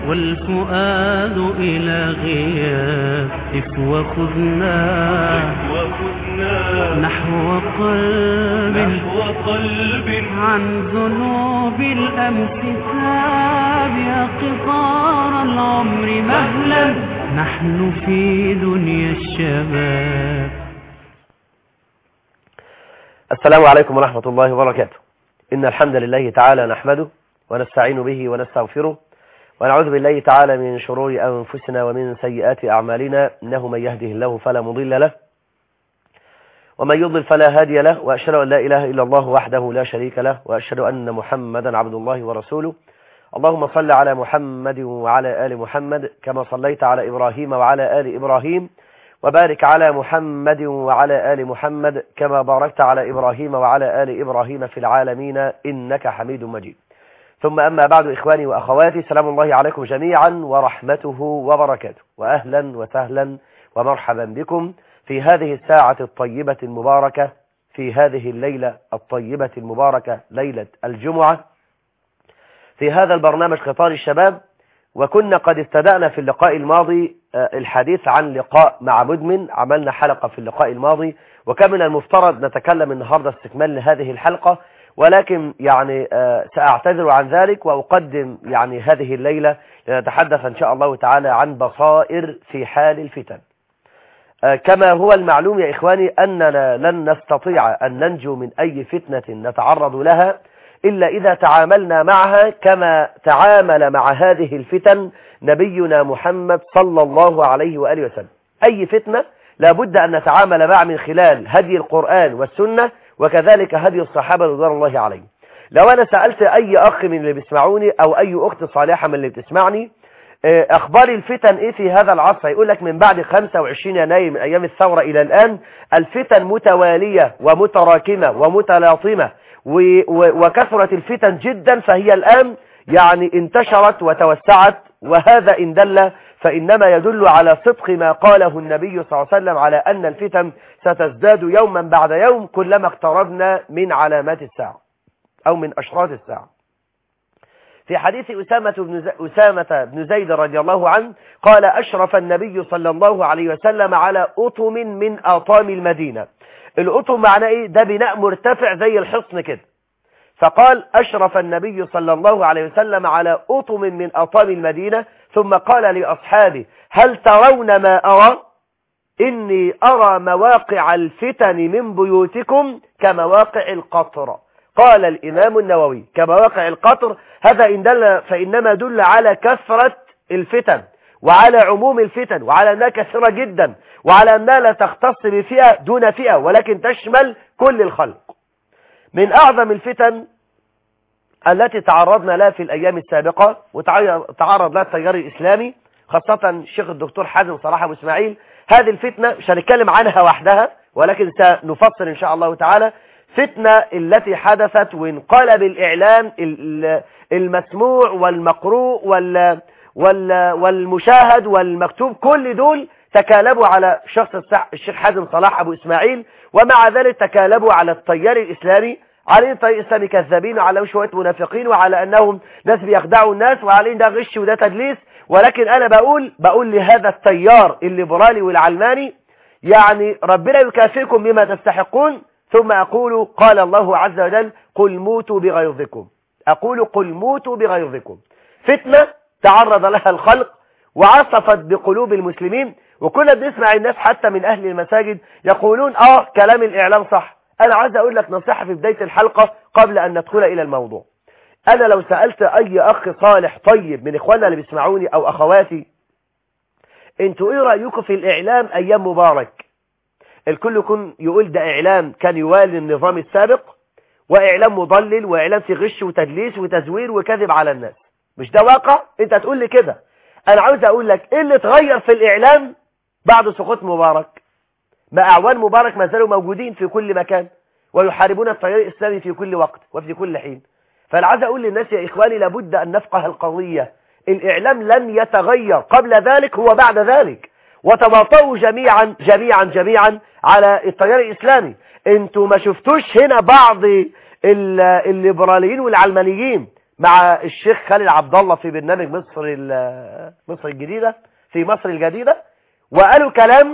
والفؤاد إلى غياب وخذنا نحو قلب عن ذنوب الأمس تاب يا قطار العمر مهلا نحن في دنيا الشباب. السلام عليكم ورحمة الله وبركاته. إن الحمد لله تعالى نحمده ونستعين به ونستغفره ونعوذ بالله تعالى من شرور أنفسنا ومن سيئات أعمالنا، إنه من يهده الله فلا مضل له ومن يضلل فلا هادي له، وأشهد أن لا إله إلا الله وحده لا شريك له، وأشهد أن محمدا عبد الله ورسوله. اللهم صل على محمد وعلى آل محمد كما صليت على إبراهيم وعلى آل إبراهيم، وبارك على محمد وعلى آل محمد كما باركت على إبراهيم وعلى آل إبراهيم في العالمين إنك حميد مجيد. ثم أما بعد، إخواني وأخواتي، سلام الله عليكم جميعا ورحمته وبركاته، وأهلا وسهلا ومرحبا بكم في هذه الساعة الطيبة المباركة، في هذه الليلة الطيبة المباركة، ليلة الجمعة، في هذا البرنامج قطار الشباب. وكنا قد ابتدأنا في اللقاء الماضي الحديث عن لقاء مع مدمن، عملنا حلقة في اللقاء الماضي، وكان من المفترض نتكلم النهاردة استكمال لهذه الحلقة، ولكن يعني سأعتذر عن ذلك وأقدم يعني هذه الليلة لنتحدث إن شاء الله تعالى عن بصائر في حال الفتن. كما هو المعلوم يا إخواني أننا لن نستطيع أن ننجو من أي فتنة نتعرض لها إلا إذا تعاملنا معها كما تعامل مع هذه الفتن نبينا محمد صلى الله عليه وآله وسلم. أي فتنة لابد أن نتعامل معها من خلال هدي القرآن والسنة، وكذلك هدي الصحابة رضوان الله عليهم. لو أنا سألت أي أخ من اللي بيسمعوني أو أي أخت صالحة من اللي بتسمعني أخبار الفتن إيه في هذا العصر، يقول لك من بعد 25 يناير من أيام الثورة إلى الآن الفتن متوالية ومتراكمة ومتلاطمة، وكثرت الفتن جدا، فهي الآن يعني انتشرت وتوسعت. وهذا إن دل فإنما يدل على صدق ما قاله النبي صلى الله عليه وسلم على أن الفتن ستزداد يوما بعد يوم كلما اقتربنا من علامات الساعة أو من أشراط الساعة. في حديث أسامة بن زيد رضي الله عنه قال: أشرف النبي صلى الله عليه وسلم على أطم من أطام المدينة. الأطم معناه إيه؟ ده بناء مرتفع زي الحصن كده. فقال: أشرف النبي صلى الله عليه وسلم على أطم من أطام المدينة، ثم قال لأصحابه: هل ترون ما أرى؟ إني أرى مواقع الفتن من بيوتكم كمواقع القطر. قال الإمام النووي: كمواقع القطر، هذا إن دل فإنما دل على كثرة الفتن وعلى عموم الفتن وعلى أنها كثيرة جدا، وعلى أنها لا تختص بفئة دون فئة ولكن تشمل كل الخلق. من أعظم الفتن التي تعرضنا لها في الأيام السابقة وتعرض لها التيار الإسلامي، خاصة الشيخ الدكتور حازم صلاح أبو إسماعيل، هذه الفتنة مش هنتكلم عنها وحدها ولكن سنفصل إن شاء الله تعالى. فتنة التي حدثت وانقلب الإعلام المسموع والمقروء والمشاهد والمكتوب، كل دول تكالبوا على شخص الشيخ حازم صلاح أبو إسماعيل، ومع ذلك تكالبوا على التيار الإسلامي، على التيار الإسلامي كذابين وعلى شوية منافقين وعلى أنهم ناس بيخدعوا الناس وعلى ده غش وده تدليس. ولكن أنا بقول لهذا التيار الليبرالي والعلماني يعني ربنا يكافئكم بما تستحقون. ثم أقول: قال الله عز وجل: قل موتوا بغيظكم. أقول: قل موتوا بغيظكم. فتنة تعرض لها الخلق وعصفت بقلوب المسلمين، وكنا بنسمع الناس حتى من أهل المساجد يقولون كلام الإعلام صح. أنا عايز أقول لك نصيحة في بداية الحلقة قبل أن ندخل إلى الموضوع. أنا لو سألت أي أخ صالح طيب من إخواننا اللي بيسمعوني أو أخواتي، أنتوا إيه رأيكم في الإعلام أيام مبارك؟ الكل يكون يقول ده إعلام كان يوالي النظام السابق، وإعلام مضلل، وإعلام في غش وتدليس وتزوير وكذب على الناس. مش ده واقع؟ أنت تقول لي كده. أنا عاوز أقول لك إيه اللي اتغير في الإعلام بعد سقوط مبارك؟ ما أعوان مبارك ما زالوا موجودين في كل مكان ويحاربون التيار الإسلامي في كل وقت وفي كل حين. فأنا عايز أقول للناس يا إخواني لابد أن نفقه القضية. الإعلام لن يتغير قبل ذلك هو بعد ذلك، وتواطؤوا جميعا على التيار الإسلامي. انتوا ما شفتوش هنا بعض الليبراليين والعلمانيين مع الشيخ خالد عبد الله في برنامج مصر الجديدة، في مصر الجديدة، وقالوا كلام،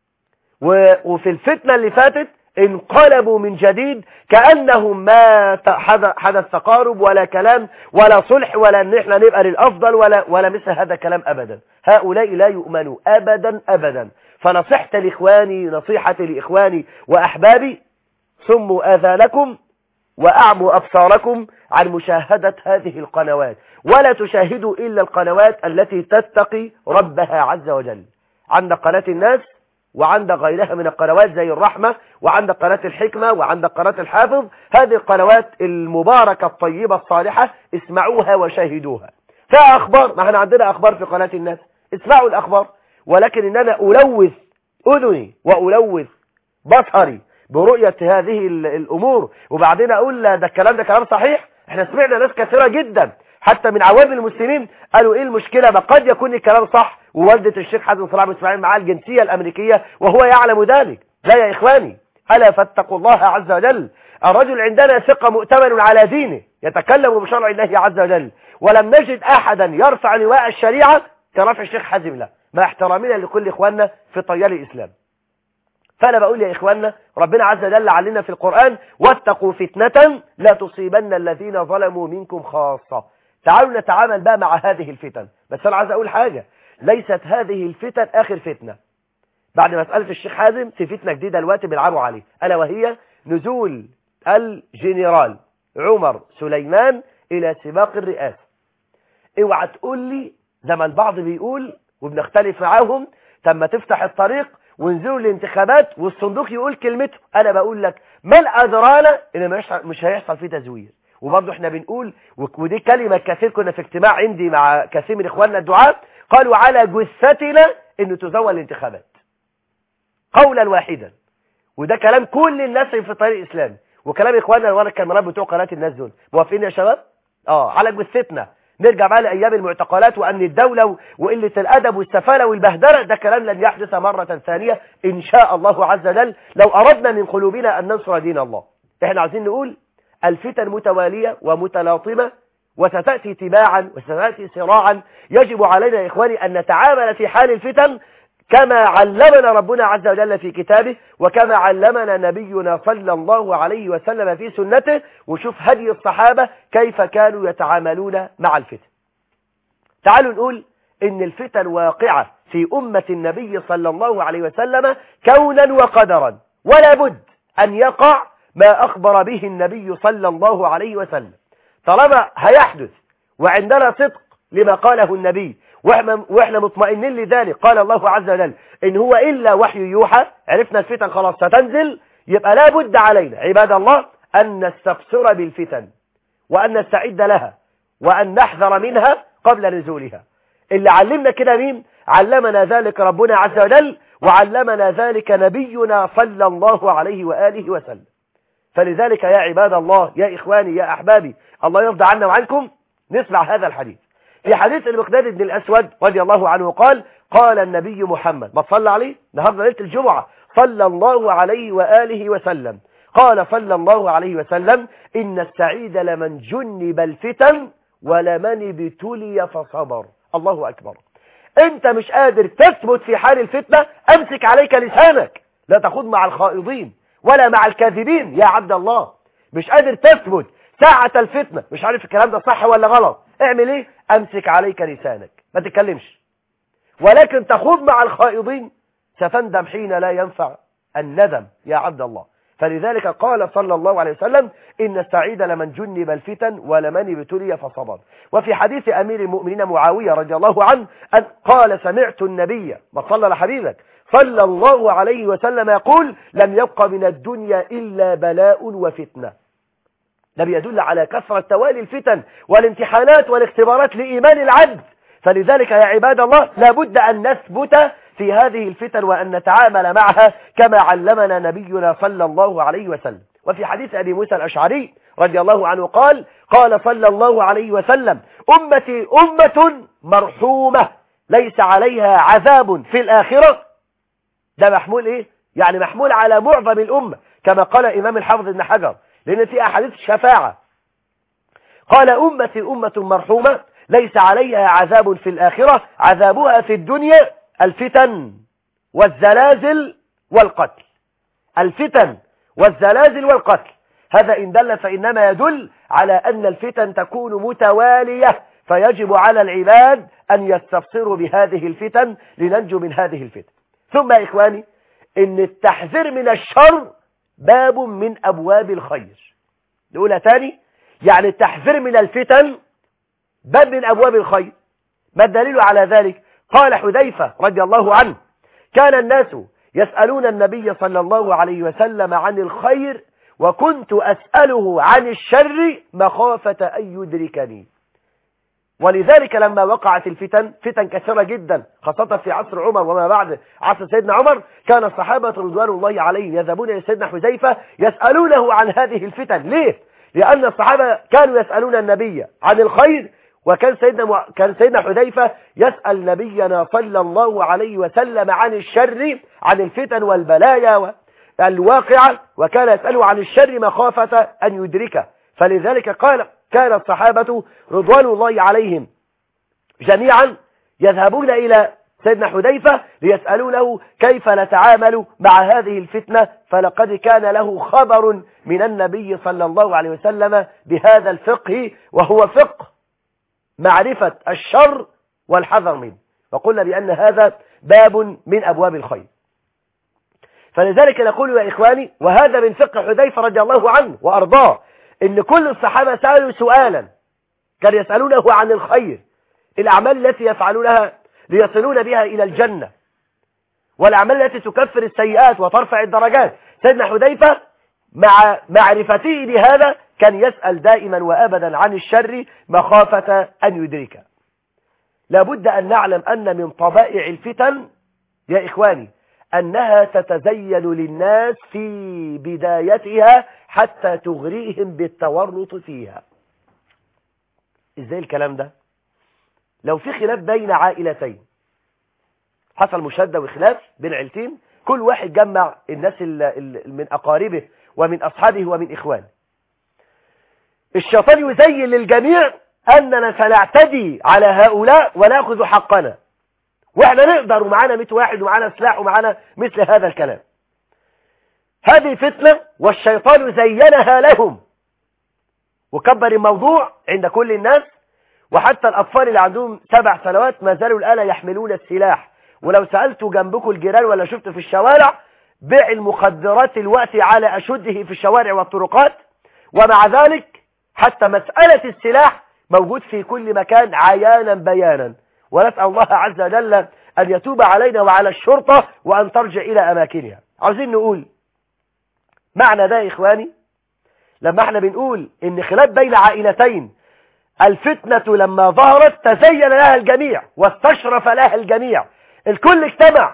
وفي الفتنة اللي فاتت انقلبوا من جديد كأنهم ما حدث تقارب ولا كلام ولا صلح ولا ان احنا نبقى للأفضل ولا مثل هذا كلام أبدا. هؤلاء لا يؤمنوا أبدا أبدا. فنصيحتي لإخواني وأحبابي: صموا آذانكم وأعموا أبصاركم عن مشاهدة هذه القنوات، ولا تشاهدوا إلا القنوات التي تتقي ربها عز وجل. عندك قناة الناس، وعندك غيرها من القنوات زي الرحمة، وعندك قناة الحكمة، وعندك قناة الحافظ. هذه القنوات المباركة الطيبة الصالحة اسمعوها وشاهدوها. فيها أخبار، ما احنا عندنا أخبار في قناة الناس، اسمعوا الأخبار. ولكن إن أنا ألوث أذني وألوث بصري برؤية هذه الأمور وبعدين أقول ده الكلام ده كلام صحيح. احنا سمعنا ناس كثيرة جدا حتى من عوام المسلمين قالوا ايه المشكلة، ما قد يكون الكلام صح، ووالدة الشيخ حازم صلاح بن اسماعيل معاه الجنسية الأمريكية وهو يعلم ذلك. لا يا إخواني، ألا فاتقوا الله عز وجل. الرجل عندنا ثقة مؤتمن على دينه، يتكلم بشرع الله عز وجل، ولم نجد أحدا يرفع لواء الشريعة كرفع الشيخ حازم له، مع احترامنا لكل إخواننا في طيال الإسلام. فأنا بقول يا إخواننا، ربنا عز وجل علينا في القرآن: واتقوا فتنة لا تصيبن الذين ظلموا منكم خاصة. تعالوا نتعامل بقى مع هذه الفتن. بس أنا عايز أقول حاجة: ليست هذه الفتن آخر فتنة. بعد مسألة الشيخ حازم في فتنة جديدة الوقت بيلعبوا عليه، ألا وهي نزول الجنرال عمر سليمان إلى سباق الرئاسة. اوعى تقول لي زي ما البعض بيقول وبنختلف معاهم: تم تفتح الطريق ونزلوا الانتخابات والصندوق يقول كلمته. انا بقول لك ما الادرانا ان مش هيحصل فيه تزوير. وبرضه احنا بنقول، ودي كلمه كثير كنا في اجتماع عندي مع كثير من اخواننا الدعاة، قالوا على جثتنا انه تزول الانتخابات قولا واحدا. وده كلام كل الناس في الطريق الاسلامي، وكلام اخواننا وانا الكاميرات بتوع قناه الناس دول. موافقين يا شباب؟ على جثتنا. نرجع بقى لأيام المعتقلات وأن الدولة وقلة الأدب والسفالة والبهدلة، ده كلام لن يحدث مرة ثانية إن شاء الله عز وجل لو أردنا من قلوبنا أن ننصر دين الله. احنا عايزين نقول الفتن متوالية ومتلاطمة وستأتي تباعا وستأتي صراعا. يجب علينا يا إخواني أن نتعامل في حال الفتن كما علمنا ربنا عز وجل في كتابه، وكما علمنا نبينا صلى الله عليه وسلم في سنته. وشوف هدي الصحابة كيف كانوا يتعاملون مع الفتن. تعالوا نقول إن الفتن واقعة في أمة النبي صلى الله عليه وسلم كونا وقدرا، ولا بد أن يقع ما أخبر به النبي صلى الله عليه وسلم. طالما هيحدث وعندنا صدق لما قاله النبي واحنا مطمئنين لذلك، قال الله عز وجل: إن هو إلا وحي يوحى. عرفنا الفتن خلاص ستنزل، يبقى لا بد علينا عباد الله أن نستبصر بالفتن وأن نستعد لها وأن نحذر منها قبل نزولها. اللي علمنا كده مين؟ علمنا ذلك ربنا عز وجل، وعلمنا ذلك نبينا صلى الله عليه وآله وسلم. فلذلك يا عباد الله، يا إخواني، يا أحبابي، الله يرضى عنا وعنكم، نسمع هذا الحديث. في حديث المقداد بن الأسود رضي الله عنه قال النبي محمد، ما صلى عليه النهارده ليلة الجمعة، صلى الله عليه وآله وسلم، قال صلى الله عليه وسلم: إن السعيد لمن جنب الفتن ولمن ابتلي فصبر. الله أكبر. أنت مش قادر تثبت في حال الفتنة، أمسك عليك لسانك، لا تخوض مع الخائضين ولا مع الكاذبين يا عبد الله. مش قادر تثبت ساعة الفتنة، مش عارف الكلام ده صح ولا غلط، اعمل ايه؟ امسك عليك لسانك، ما تتكلمش. ولكن تخوض مع الخائضين ستندم حين لا ينفع الندم يا عبد الله. فلذلك قال صلى الله عليه وسلم: إن السعيد لمن جنب الفتن ولمن ابتلي فصبر. وفي حديث أمير المؤمنين معاوية رضي الله عنه أن قال: سمعت النبي، ما صلى لحبيبك، صلى الله عليه وسلم يقول: لم يبق من الدنيا إلا بلاء وفتنة. ده بيدل على كثرة توالي الفتن والامتحانات والاختبارات لإيمان العبد. فلذلك يا عباد الله لابد أن نثبت في هذه الفتن وأن نتعامل معها كما علمنا نبينا صلى الله عليه وسلم. وفي حديث أبي موسى الأشعري رضي الله عنه قال صلى الله عليه وسلم: أمتي أمة مرحومة ليس عليها عذاب في الآخرة. ده محمول إيه؟ يعني محمول على معظم الأمة كما قال إمام الحافظ ابن حجر، لأن في أحاديث الشفاعة. قال أمتي أمة مرحومة ليس عليها عذاب في الآخرة، عذابها في الدنيا الفتن والزلازل والقتل. الفتن والزلازل والقتل، هذا إن دل فإنما يدل على أن الفتن تكون متوالية، فيجب على العباد أن يستبصروا بهذه الفتن لننجو من هذه الفتن. ثم يا إخواني، إن التحذير من الشر باب من أبواب الخير. نقولها تاني، يعني التحذير من الفتن باب من أبواب الخير. ما الدليل على ذلك؟ قال حذيفة رضي الله عنه: كان الناس يسألون النبي صلى الله عليه وسلم عن الخير، وكنت أسأله عن الشر مخافة أن يدركني. ولذلك لما وقعت الفتن، فتن كثيرة جدا خاصة في عصر عمر وما بعد عصر سيدنا عمر، كان الصحابة رضوان الله عليهم يذهبون إلى سيدنا حذيفة يسألونه عن هذه الفتن. ليه؟ لأن الصحابة كانوا يسألون النبي عن الخير، وكان سيدنا حذيفة يسأل نبينا صلى الله عليه وسلم عن الشر، عن الفتن والبلايا الواقعة، وكان يسأله عن الشر مخافة أن يدركه. فلذلك قال كان الصحابة رضوان الله عليهم جميعا يذهبون إلى سيدنا حذيفة ليسألونه كيف نتعامل مع هذه الفتنة، فلقد كان له خبر من النبي صلى الله عليه وسلم بهذا الفقه، وهو فقه معرفة الشر والحذر منه. وقلنا بأن هذا باب من أبواب الخير. فلذلك نقول يا إخواني، وهذا من فقه حذيفة رضي الله عنه وأرضاه، إن كل الصحابة سألوا سؤالا، كان يسألونه عن الخير، الأعمال التي يفعلونها ليصلون بها إلى الجنة، والأعمال التي تكفر السيئات وترفع الدرجات. سيدنا حذيفة مع معرفته بهذا كان يسأل دائما وأبدا عن الشر مخافة أن يدركه. لابد أن نعلم أن من طبائع الفتن يا إخواني أنها تتزين للناس في بدايتها حتى تغريهم بالتورط فيها. إزاي الكلام ده؟ لو في خلاف بين عائلتين، حصل مشادة وخلاف بين عيلتين، كل واحد جمع الناس من أقاربه ومن أصحابه ومن إخوانه، الشيطان يزين للجميع أننا سنعتدي على هؤلاء ونأخذ حقنا، وإحنا نقدر، ومعانا 100 واحد ومعانا سلاح ومعانا مثل هذا الكلام. هذه فتنة والشيطان زينها لهم وكبر الموضوع عند كل الناس، وحتى الأطفال اللي عندهم 7 سنوات ما زالوا الآن يحملون السلاح. ولو سألتوا جنبكم الجيران ولا شفت في الشوارع بيع المخدرات الوقت على أشده في الشوارع والطرقات، ومع ذلك حتى مسألة السلاح موجود في كل مكان عيانا بيانا. ونسأل الله عز وجل أن يتوب علينا وعلى الشرطة وأن ترجع إلى أماكنها. عاوزين نقول معنى ده يا إخواني، لما احنا بنقول إن خلاف بين عائلتين، الفتنة لما ظهرت تزين لها الجميع واستشرف لها الجميع، الكل اجتمع،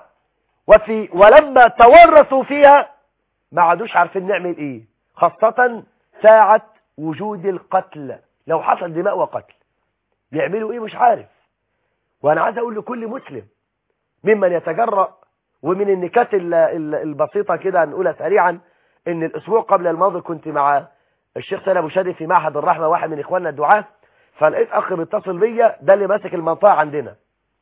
ولما تورثوا فيها ما عادوش عارفين نعمل ايه، خاصة ساعة وجود القتل. لو حصل دماء وقتل يعملوا ايه مش عارف. وانا عايز اقول لكل مسلم ممن يتجرأ، ومن النكات البسيطة كده نقولها سريعا، ان الاسبوع قبل الماضي كنت مع الشيخ سالم ابو شادي في معهد الرحمة، واحد من اخواننا الدعاة، فلقيت اخ بيتصل بيا، ده اللي ماسك المنطقة عندنا،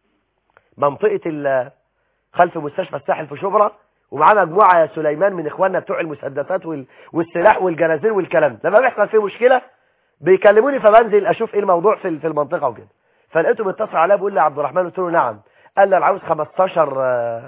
منطقة خلف مستشفى الساحل في شبرا، ومعانا مجموعة يا سليمان من اخواننا بتوع المسدسات والسلاح والجنازير والكلام. لما بيحصل فيه مشكلة بيكلموني، فبنزل اشوف ايه الموضوع في المنطقة وكده. فلقيته بيتصل عليا بيقول لي يا عبد الرحمن، قلت له نعم. قال لي انا عاوز 15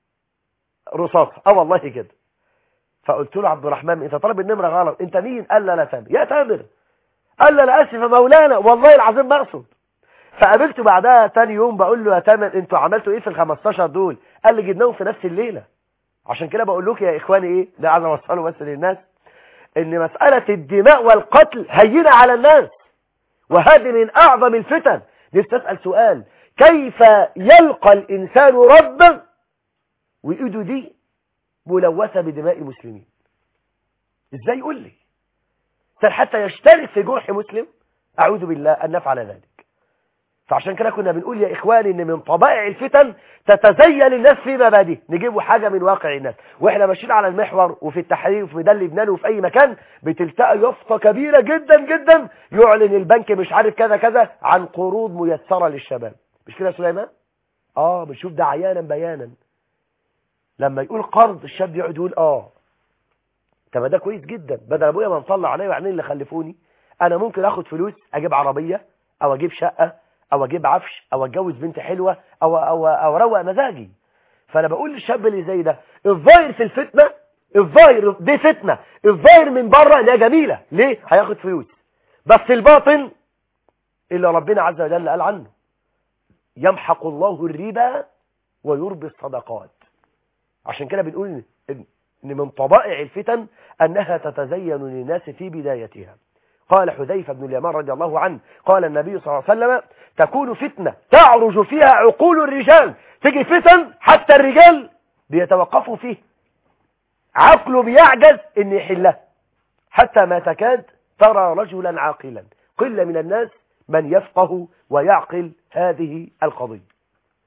رصاص. والله كده. فقلت له عبد الرحمن انت طالب النمرة غلط، انت مين؟ قال لي انا تامر. يا تامر. قال لي انا اسف يا مولانا والله العظيم بقصد. فقابلته بعدها تاني يوم بقول له يا تامر انتوا عملتوا ايه في ال15 دول؟ قال لي جبناهم في نفس الليلة. عشان كده بقول لكم يا اخواني ايه ده، عايز اوصله بس للناس، ان مسألة الدماء والقتل هينة على الناس، وهذه من اعظم الفتن. نفسي اسأل سؤال، كيف يلقى الانسان ربه وايده دي ملوثة بدماء المسلمين؟ ازاي؟ يقول لي حتى يشترك في جرح مسلم؟ اعوذ بالله ان نفعل ذلك. فعشان كده كنا بنقول يا إخواني إن من طبائع الفتن تتزين الناس في مبادئ، نجيبوا حاجة من واقع الناس. وإحنا ماشيين على المحور وفي التحرير وفي ميدان لبنان وفي أي مكان بتلتقى يافطة كبيرة جدا جدا يعلن البنك مش عارف كذا كذا عن قروض ميسرة للشباب. مش كده يا سليمان؟ بنشوف ده عيانا بيانا. لما يقول قرض الشاب يقعد يقول طب ده كويس جدا، بدل ابويا ما نطلع عليا وعينين اللي خلفوني انا ممكن اخد فلوس اجيب عربيه او اجيب شقه او اجيب عفش او اتجوز بنت حلوه او اروق مزاجي. فانا بقول للشاب اللي زي ده الظاهر في الفتنه، الظاهر دي فتنه، الظاهر من بره انها جميله، ليه؟ هياخد فلوس، بس الباطن اللي ربنا عز وجل قال عنه يمحق الله الربا ويربي الصدقات. عشان كده بنقول إن من طبائع الفتن أنها تتزين للناس في بدايتها. قال حذيفة بن اليمان رضي الله عنه قال النبي صلى الله عليه وسلم تكون فتنة تعرج فيها عقول الرجال، تيجي فتن حتى الرجال بيتوقفوا فيه، عقله بيعجز ان يحلها، حتى ما تكاد ترى رجلا عاقلا، قل من الناس من يفقه ويعقل هذه القضية.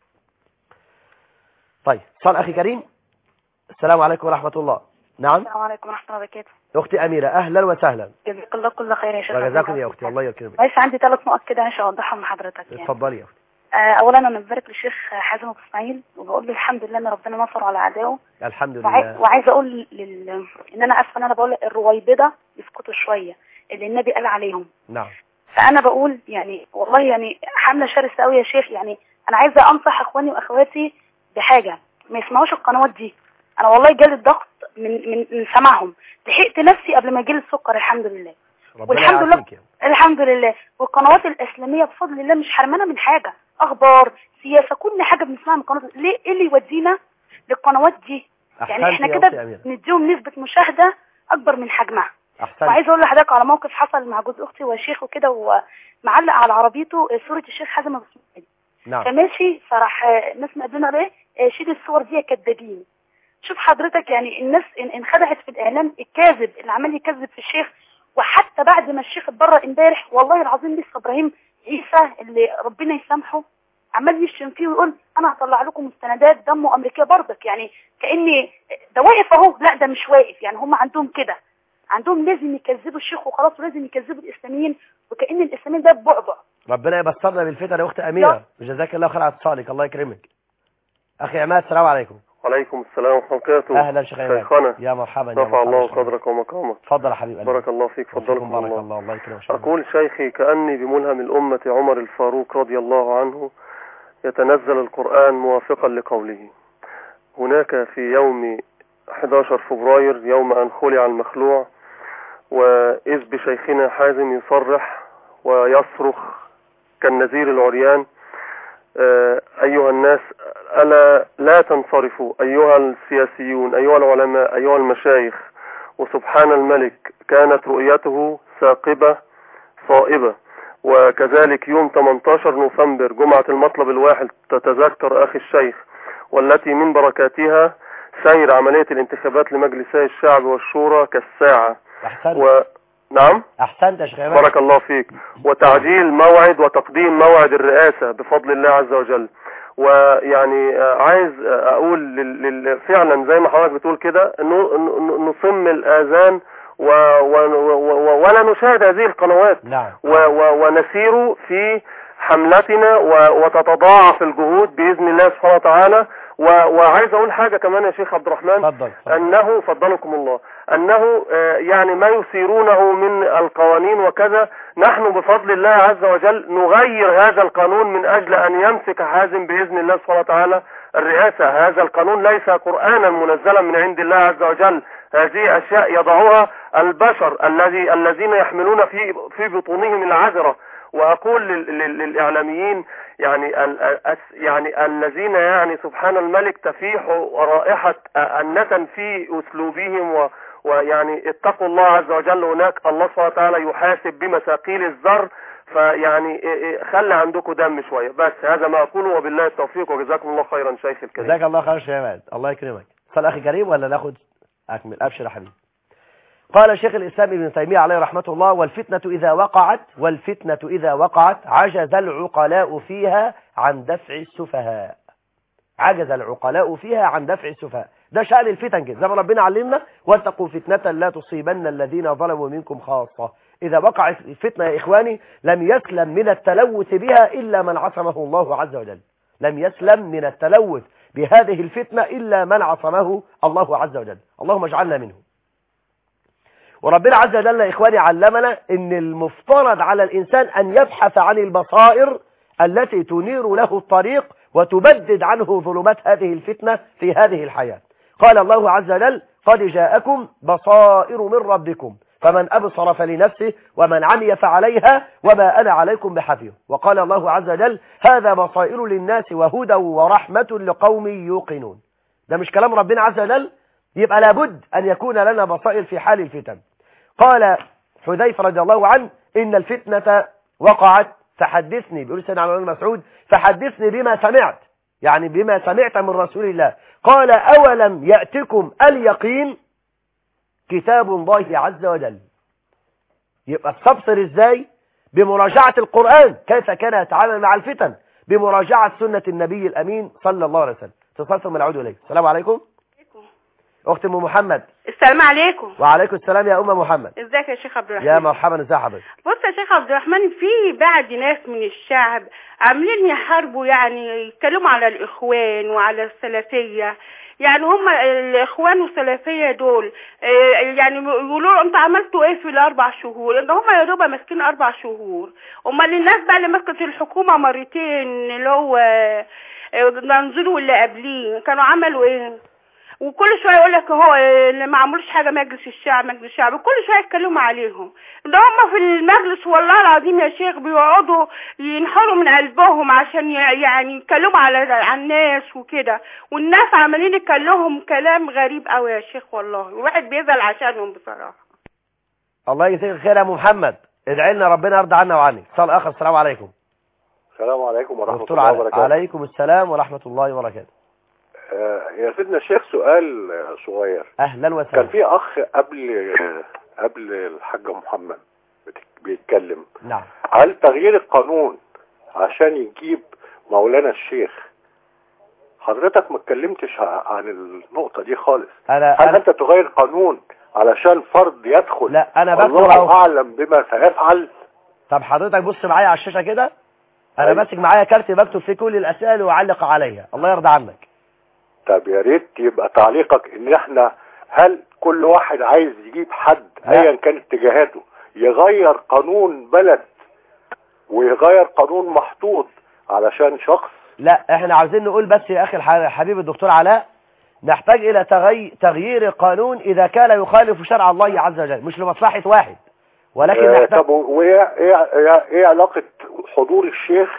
طيب صال أخي كريم، السلام عليكم ورحمة الله. نعم. السلام عليكم ورحمة الله وبركاته. أختي أميرة أهلا وسهلا. جزاك الله كل خير يا شيخ. وجزاكم يا أختي، الله يكرمك. بس عندي 3 نقط كده مش هوضحهم لحضرتك يعني. اتفضلي يا أختي. أولا أنا ببارك للشيخ حازم أبو إسماعيل وبقول له الحمد لله إن ربنا نصره على أعدائه. الحمد لله. وعايزة أقول إن أنا آسفة إن أنا بقول الرويبضة يسكتوا شوية اللي النبي قال عليهم. نعم. فأنا بقول يعني والله يعني حملة شرسة قوي يا شيخ. يعني أنا عايزة أنصح إخواني وأخواتي بحاجة، ما يسمعوش القنوات دي. أنا والله جالي الضغط من سماعهم، لحقت نفسي قبل ما يجيلي السكر الحمد لله. والحمد لله الحمد لله. والقنوات الإسلامية بفضل الله مش حرمانة من حاجة، أخبار سياسة كل حاجة بنسمعها من القنوات. ليه إيه اللي يودينا للقنوات دي؟ يعني إحنا كده نديهم نسبة مشاهدة أكبر من حجمها. وعايز أقول لحضرتك على موقف حصل مع جوز أختي وشيخ وكده، ومعلق على عربيته صورة الشيخ حازم أبو إسماعيل. نعم. فماشي فراح ناس مقدمة بيه شيل الصور دي كدابين. شوف حضرتك يعني الناس انخدعت في الإعلام الكاذب اللي عمال يكذب في الشيخ. وحتى بعد ما الشيخ اتبرأ امبارح والله العظيم لسه ابراهيم عيسى اللي ربنا يسامحه عمال يشتم فيه ويقول انا هطلع لكم مستندات دمه امريكيه برضك، يعني كاني ده واقف اهو. لا ده مش واقف، يعني هم عندهم كده، عندهم لازم يكذبوا الشيخ وخلاص، ولازم يكذبوا الاسلاميين وكأن الاسلاميين ده بعبع. ربنا يبصرنا بالفتن يا اخت اميره، جزاك الله خير على اتصالك، الله يكرمك. اخي عماد السلام عليكم. وعليكم السلام ورحمة الله وبركاته. اهلا شيخنا. يا مرحبا. رفع الله قدرك ومقامك. تفضل يا حبيبي. بارك الله فيك. فضلكم بارك الله. الله يكرمك. أقول شيخي كأني بملهم الأمة عمر الفاروق رضي الله عنه يتنزل القرآن موافقا لقوله. هناك في يوم 11 فبراير يوم أن خلع المخلوع، وإذ بشيخنا حازم يصرح ويصرخ كالنذير العريان: أيها الناس ألا لا تنصرفوا، أيها السياسيون، أيها العلماء، أيها المشايخ، وسبحان الملك كانت رؤيته ثاقبة صائبة. وكذلك يوم 18 نوفمبر جمعة المطلب الواحد تتذكر أخي الشيخ، والتي من بركاتها سير عملية الانتخابات لمجلسي الشعب والشورى كالساعة. نعم أحسنت يا شيخ. بارك الله فيك. وتعجيل موعد وتقديم موعد الرئاسة بفضل الله عز وجل. ويعني عايز أقول فعلا زي ما حضرتك بتقول كده نصم الآذان ولا نشاهد هذه القنوات. نعم. ونسير في حملتنا وتتضاعف الجهود بإذن الله سبحانه وتعالى. وعايز أقول حاجة كمان يا شيخ عبد الرحمن. فضل. أنه فضلكم الله، أنه يعني ما يثيرونه من القوانين وكذا، نحن بفضل الله عز وجل نغير هذا القانون من أجل أن يمسك حازم بإذن الله سبحانه وتعالى الرئاسة. هذا القانون ليس قرآنا منزلا من عند الله عز وجل، هذه أشياء يضعها البشر الذين يحملون في بطونهم العذرة. وأقول للإعلاميين يعني الذين يعني سبحان الملك تفيح رائحة النتن في أسلوبهم، ويعني اتقوا الله عز وجل، هناك الله سبحانه وتعالى يحاسب بمثاقيل الذر، فيعني خلي عندكم دم شوية. بس هذا ما أقوله وبالله التوفيق، وجزاكم الله خيرا شيخ الكريم. جزاك الله خير يا عماد، الله يكرمك. صل أخي كريم ولا ناخد أكمل؟ أبشر يا حبيبي. قال شيخ الإسلام ابن تيمية عليه رحمة الله: والفتنة إذا وقعت عجز العقلاء فيها عن دفع السفهاء. عجز العقلاء فيها عن دفع السفهاء. ده شأن الفتن كده، زي ما ربنا علمنا: واتقوا فتنة لا تصيبن الذين ظلموا منكم خاصة. إذا وقعت الفتنة يا إخواني لم يسلم من التلوث بها إلا من عصمه الله عز وجل. لم يسلم من التلوث بهذه الفتنة إلا من عصمه الله عز وجل. اللهم اجعلنا منه. وربنا عز وجل يا إخواني علمنا إن المفترض على الإنسان أن يبحث عن البصائر التي تنير له الطريق وتبدد عنه ظلمات هذه الفتنة في هذه الحياة. قال الله عز وجل: قد جاءكم بصائر من ربكم فمن أبصر فلنفسه ومن عمي فعليها وما أنا عليكم بحفيظ. وقال الله عز وجل: هذا بصائر للناس وهدى ورحمة لقوم يوقنون. ده مش كلام ربنا عز وجل؟ يبقى لابد أن يكون لنا بصائر في حال الفتن. قال حذيفة رضي الله عنه: إن الفتنة وقعت فحدثني، بيقول سيدنا عبد الله بن مسعود: فحدثني بما سمعت، يعني بما سمعت من رسول الله. قال: أولم يأتكم اليقين؟ كتاب الله عز وجل. يبقى استبصر ازاي؟ بمراجعة القرآن كيف كان يتعامل مع الفتن، بمراجعة سنة النبي الأمين صلى الله عليه وسلم. اتصال من العود إليه. السلام عليكم. أخت أم محمد. السلام عليكم. وعليكم السلام يا أم محمد. ازيك يا شيخ عبد الرحمن؟ يا مرحبا، ازي حضرتك؟ بص يا شيخ عبد الرحمن، في بعض ناس من الشعب عاملين يحاربوا، يعني يتكلموا على الإخوان وعلى السلفية. يعني هم الإخوان والسلفية دول يعني يقولوا انتوا عملتوا ايه في ال4 شهور؟ ان هم يا دوب ماسكين 4 شهور. امال الناس بقى اللي مسكت الحكومة مرتين، اللي هو منظور واللي قبليه، كانوا عملوا ايه؟ وكل شويه يقول لك هو اللي ما عملوش حاجه مجلس الشعب، كل شويه يتكلموا عليهم. ده هم في المجلس والله العظيم يا شيخ بيقعدوا ينحروا من قلبهم عشان يعني يتكلموا على الناس وكده، والناس عمالين يتكلموا كلام غريب قوي يا شيخ، والله الواحد بيزعل عشانهم بصراحه. الله يجزيك الخير يا ام محمد، ادعي لنا ربنا يرضى عنا وعنك. اتصال اخر. السلام عليكم. السلام عليكم ورحمه الله وبركاته. عليكم السلام ورحمه الله وبركاته. يا سيدنا الشيخ، سؤال صغير. اهلا وسهلا. كان في اخ قبل الحاج محمد بيتكلم. نعم. هل تغيير القانون عشان يجيب مولانا الشيخ، حضرتك ما اتكلمتش عن النقطة دي خالص. هل انت تغير قانون علشان فرد يدخل؟ لا، انا بكتب الله اعلم بما سيفعل. طب حضرتك بص معايا على الشاشة كده، انا ماسك معايا كارت بكتب فيه كل الاسئله واعلق عليها. الله يرضى عنك. طب يا ريت يبقى تعليقك ان احنا، هل كل واحد عايز يجيب حد ايا كان اتجاهاته يغير قانون بلد ويغير قانون محطوط علشان شخص؟ لا، احنا عاوزين نقول بس يا اخي الحبيب الدكتور علاء، نحتاج الى تغيير القانون اذا كان يخالف شرع الله عز وجل، مش لمصلحة واحد، ولكن نحتاج. طب ايه علاقة حضور الشيخ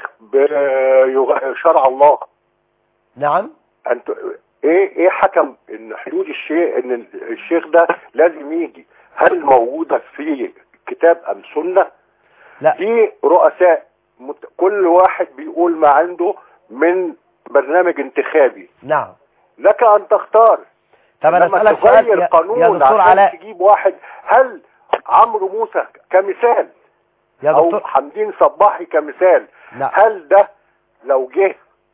بشرع الله؟ نعم. انت ايه حكم ان حدود ان الشيخ ده لازم يجي؟ هل موجودة في كتاب ام سنة؟ لا. في رؤساء كل واحد بيقول ما عنده من برنامج انتخابي. نعم. لك ان تختار. طب انا اسالك سؤال يا دكتور علاء، تجيب واحد. هل عمرو موسى كمثال يا دكتور، او حمدين صباحي كمثال، لا. هل ده لو جه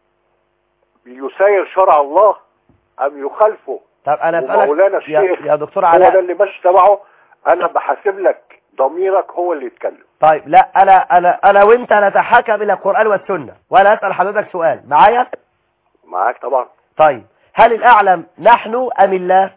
بيسير شرع الله ام يخالفه؟ طب انا اسالك مولانا الشيخ يا دكتور علاء، هو ده اللي ماشي تبعه. انا بحاسب لك ضميرك هو اللي يتكلم. طيب لا، انا وانت نتحاكم الى القرآن والسنة، وانا اسال حضرتك سؤال. معاك طبعا. طيب، هل الاعلم نحن ام الله؟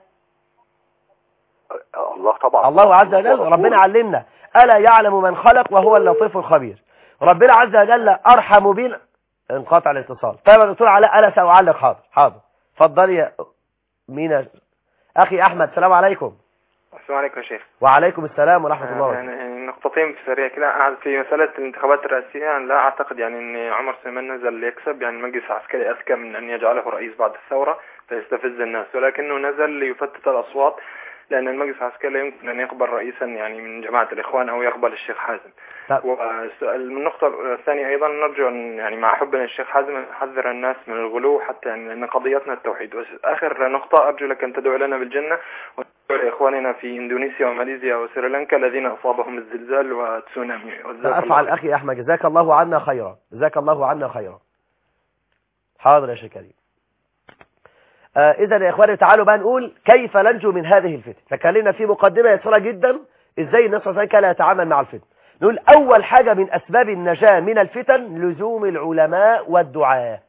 الله طبعا. الله عز وجل. ربنا علمنا: الا يعلم من خلق وهو اللطيف الخبير. ربنا عز وجل ارحم بنا. انقطع الاتصال. طيب يا دكتور علاء، انا سأعلق. حاضر. اتفضل يا مين اخي احمد. السلام عليكم. السلام عليكم يا شيخ. وعليكم السلام ورحمة الله وبركاته. يعني نقطتين في سريع كده. في مسألة الانتخابات الرئاسية، أنا لا أعتقد يعني أن عمر سليمان نزل ليكسب، يعني المجلس العسكري أذكى من أن يجعله رئيس بعد الثورة فيستفز الناس، ولكنه نزل ليفتت الأصوات، لأن المجلس العسكري لا يمكن أن يقبل رئيسا يعني من جماعة الإخوان أو يقبل الشيخ حازم. والنقطة الثانية أيضا، نرجو أن يعني مع حبنا الشيخ حازم نحذر الناس من الغلو، حتى يعني لأن قضيتنا التوحيد. آخر نقطة، أرجو لك أن تدعو لنا بالجنة لإخواننا في إندونيسيا وماليزيا وسريلانكا الذين أصابهم الزلزال والتسونامي. أفعل أخي أحمد، جزاك الله عنا خيرا، جزاك الله عنا خيرا. حاضر يا شيخ كريم. إذا يا إخواني تعالوا بقى نقول كيف ننجو من هذه الفتن. فكلمنا في مقدمة يسيرة جدا إزاي الناس صلى الله عليه وسلم كان يتعامل مع الفتن. نقول أول حاجة من أسباب النجاة من الفتن لزوم العلماء والدعاة.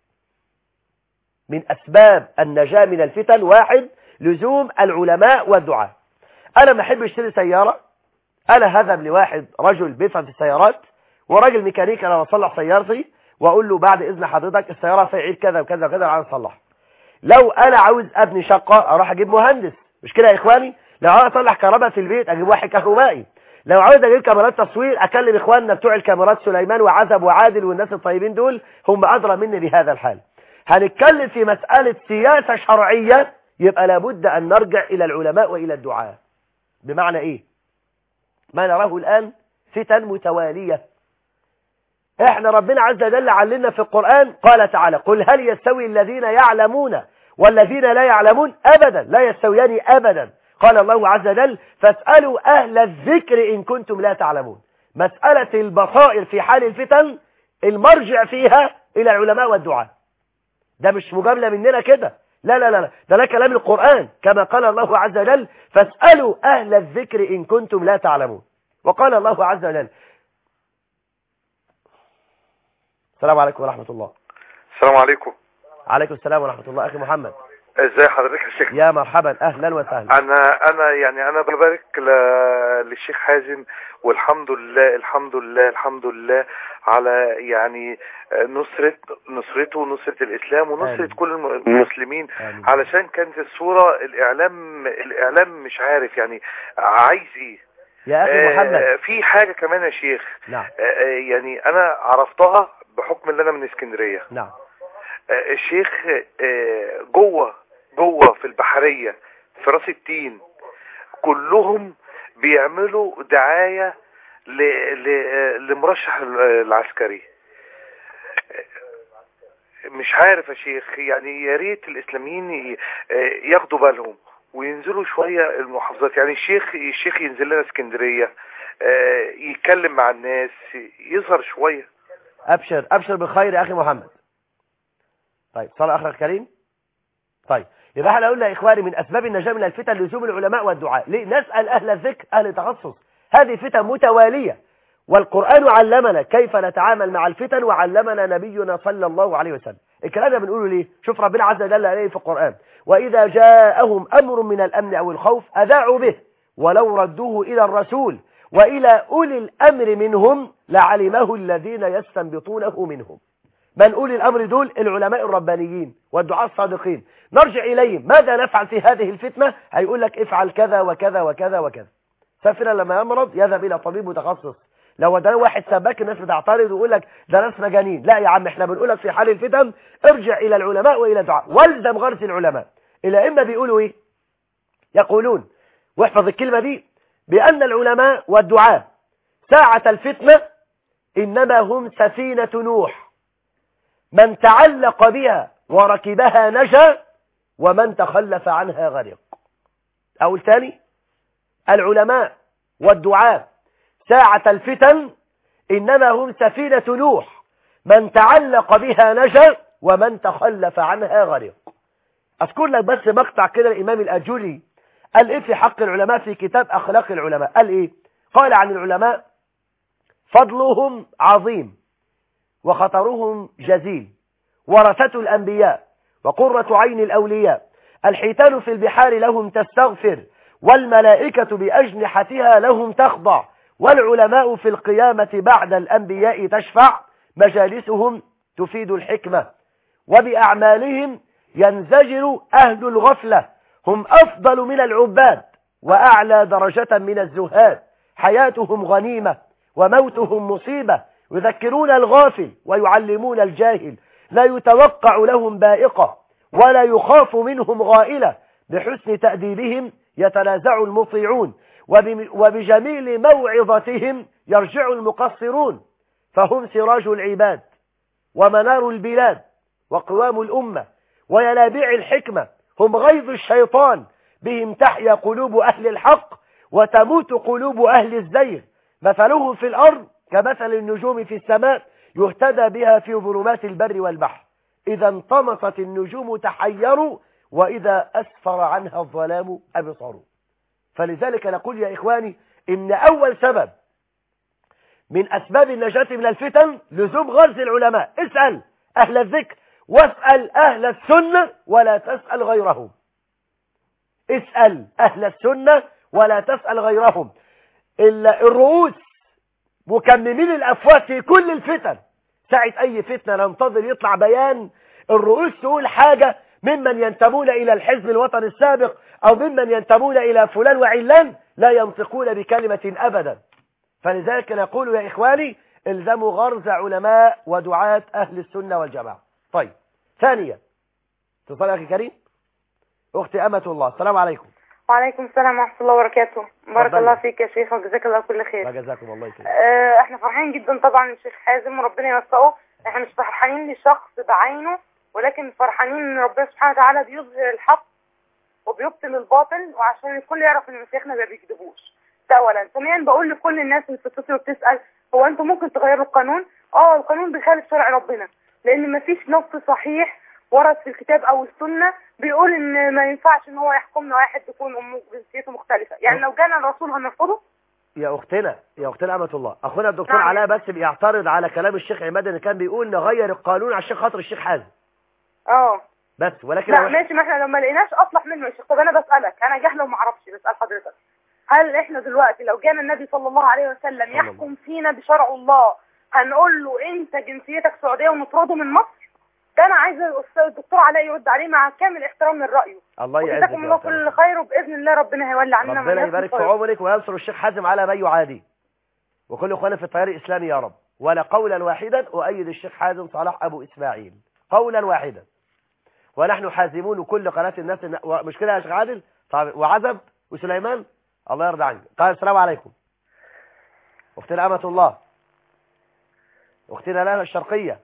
من أسباب النجاة من الفتن واحد لزوم العلماء والدعاة. أنا ما أحب أشتري سيارة، أنا هذهب لواحد رجل بيفهم في السيارات وراجل ميكانيكي أنا بصلح سيارتي وأقول له بعد إذن حضرتك السيارة فيها عيب كذا وكذا وكذا وعايز أصلحها. لو أنا عاوز أبني شقة أروح أجيب مهندس، مش كده يا إخواني؟ لو عاوز أصلح كهرباء في البيت أجيب واحد كهربائي. لو عاوز أجيب كاميرات تصوير أكلم إخواننا بتوع الكاميرات سليمان وعزب وعادل والناس الطيبين دول، هم أدرى مني بهذا الحال. هنتكلم في مسألة سياسة شرعية، يبقى لابد أن نرجع إلى العلماء وإلى الدعاة. بمعنى إيه؟ ما نراه الآن فتن متوالية. إحنا ربنا عز وجل علمنا في القرآن قال تعالى: قل هل يستوي الذين يعلمون والذين لا يعلمون؟ أبدا لا يستويان أبدا. قال الله عز وجل: فاسألوا أهل الذكر إن كنتم لا تعلمون. مسألة البصائر في حال الفتن المرجع فيها إلى العلماء والدعاة. ده مش مجاملة مننا كده، لا لا لا، ده كلام القرآن كما قال الله عز وجل: فاسألوا أهل الذكر إن كنتم لا تعلمون. وقال الله عز وجل: السلام عليكم ورحمة الله. السلام عليكم. عليكم السلام ورحمة الله. أخي محمد، ازاي حضرتك يا شيخ؟ يا مرحبا، أهلا وسهلا. أنا ببارك للشيخ حازم، والحمد لله الحمد لله الحمد لله على يعني نصرته ونصرة الإسلام ونصرة كل المسلمين. علشان كانت الصورة الإعلام مش عارف يعني عايز إيه يا أخي محمد. في حاجة كمان يا شيخ. نعم. يعني أنا عرفتها بحكم ان انا من اسكندرية. نعم. الشيخ جوه في البحرية في راس التين كلهم بيعملوا دعاية لمرشح العسكري. مش عارف يا شيخ، يعني يا ريت الاسلاميين ياخدوا بالهم وينزلوا شوية المحافظات. يعني الشيخ ينزل لنا اسكندرية يتكلم مع الناس، يظهر شوية. أبشر بالخير يا أخي محمد. طيب صلى أخي الكريم. طيب يبقى احنا قلنا يا إخواني من أسباب النجاة من الفتن لزوم العلماء والدعاء. ليه؟ نسأل أهل الذكر أهل التخصص. هذه فتن متوالية، والقرآن علمنا كيف نتعامل مع الفتن، وعلمنا نبينا صلى الله عليه وسلم. الكلام ده بنقوله ليه؟ شوف ربنا عز وجل عليه في القرآن: وإذا جاءهم أمر من الأمن أو الخوف أذاعوا به ولو ردوه إلى الرسول وإلى أولي الأمر منهم لعلمه الذين يستنبطونه منهم. من أولي الأمر دول العلماء الربانيين والدعاء الصادقين. نرجع إليهم، ماذا نفعل في هذه الفتنة؟ هيقول لك افعل كذا وكذا وكذا وكذا. ففنا لما يمرض يذهب إلى طبيب متخصص. لو ده واحد سباك الناس بتعترض ويقول لك ده ناس مجانين. لا يا عم، احنا بنقول لك في حال الفتن ارجع إلى العلماء وإلى الدعاء، والزم غرس العلماء. الأئمة بيقولوا إيه؟ يقولون، واحفظ الكلمة دي، بأن العلماء والدعاء ساعة الفتنة إنما هم سفينة نوح، من تعلق بها وركبها نجا ومن تخلف عنها غرق. أو الثاني، العلماء والدعاء ساعة الفتن إنما هم سفينة نوح، من تعلق بها نجا ومن تخلف عنها غرق. أذكر لك بس مقطع كده الإمام الأجوري قال إيه في حق العلماء في كتاب أخلاق العلماء. قال إيه؟ قال عن العلماء: فضلهم عظيم وخطرهم جزيل، ورثة الأنبياء وقرة عين الأولياء، الحيتان في البحار لهم تستغفر، والملائكة بأجنحتها لهم تخضع، والعلماء في القيامة بعد الأنبياء تشفع، مجالسهم تفيد الحكمة، وبأعمالهم ينزجر أهل الغفلة، هم أفضل من العباد وأعلى درجة من الزهاد، حياتهم غنيمة وموتهم مصيبة، يذكرون الغافل ويعلمون الجاهل، لا يتوقع لهم بائقة ولا يخاف منهم غائلة، بحسن تأديبهم يتنازع المطيعون، وبجميل موعظتهم يرجع المقصرون، فهم سراج العباد ومنار البلاد وقوام الأمة وينابيع الحكمة، هم غيظ الشيطان بهم تحيا قلوب أهل الحق وتموت قلوب أهل الزيغ مثلهم في الأرض كمثل النجوم في السماء يهتدى بها في ظلمات البر والبحر إذا انطمست النجوم تحيروا وإذا أسفر عنها الظلام أبصروا. فلذلك نقول يا إخواني إن أول سبب من أسباب النجاة من الفتن لزوم غرز العلماء. اسأل أهل الذكر واسأل أهل السنة ولا تسأل غيرهم. اسأل أهل السنة ولا تسأل غيرهم. الرؤوس مكممين الأفواه في كل الفتن. ساعة أي فتنة ننتظر يطلع بيان الرؤوس تقول حاجة ممن ينتمون إلى الحزب الوطني السابق أو ممن ينتمون إلى فلان وعلان لا ينطقون بكلمة أبدا. فلذلك نقول يا إخواني الزموا غرز علماء ودعاة أهل السنة والجماعة. طيب ثانيا اتصال أخي كريم أختي أمة الله. السلام عليكم. وعليكم السلام ورحمة الله وبركاته. بارك الله فيك يا شيخ وجزاك الله كل خير. جزاكم الله خير. احنا فرحانين جدا طبعا الشيخ حازم وربنا يوفقه. احنا مش فرحانين لشخص بعينه ولكن فرحانين ان ربنا سبحانه وتعالى بيظهر الحق وبيبطل الباطل وعشان الكل يعرف ان مشايخنا ما بيكذبوش. ده اولا. ثانيا بقول لكل الناس اللي بتتصل وبتسال هو انتم ممكن تغيروا القانون؟ القانون بيخالف شرع ربنا لان ما فيش نص صحيح ورد في الكتاب او السنه بيقول ان ما ينفعش ان هو يحكمنا واحد تكون امه جنسيته مختلفه. يعني لو جانا الرسول هنرفضه؟ يا اختنا أمة الله اخونا الدكتور علاء بس بيعترض على كلام الشيخ عماد اللي كان بيقول نغير القانون عشان خاطر الشيخ حازم. بس ولكن لا ماشي. ما احنا لو ما لقيناش اصلح منه يا شيخ. طب انا بسالك انا جاهله وما اعرفش بسال حضرتك هل احنا دلوقتي لو جانا النبي صلى الله عليه وسلم يحكم فينا بشرع الله هنقول له انت جنسيتك سعوديه ونطرده من مصر؟ ده انا عايزه الدكتور علاء يرد عليه مع كامل احترام من رايه. الله يعزك. جزاكم الله كل خير وباذن الله ربنا هيولي عننا ربنا يبارك في عمرك وينصر الشيخ حازم على من يعادي وكل اخواننا في التيار الاسلامي يا رب. ولا قولا واحدا اؤيد الشيخ حازم صلاح ابو اسماعيل قولا واحدا ونحن حازمون كل قناه الناس مش كده يا شيخ عادل؟ طيب وعزب وسليمان الله يرضى عنك. طيب السلام عليكم. اختنا أمة الله اختنا لنا الشرقية.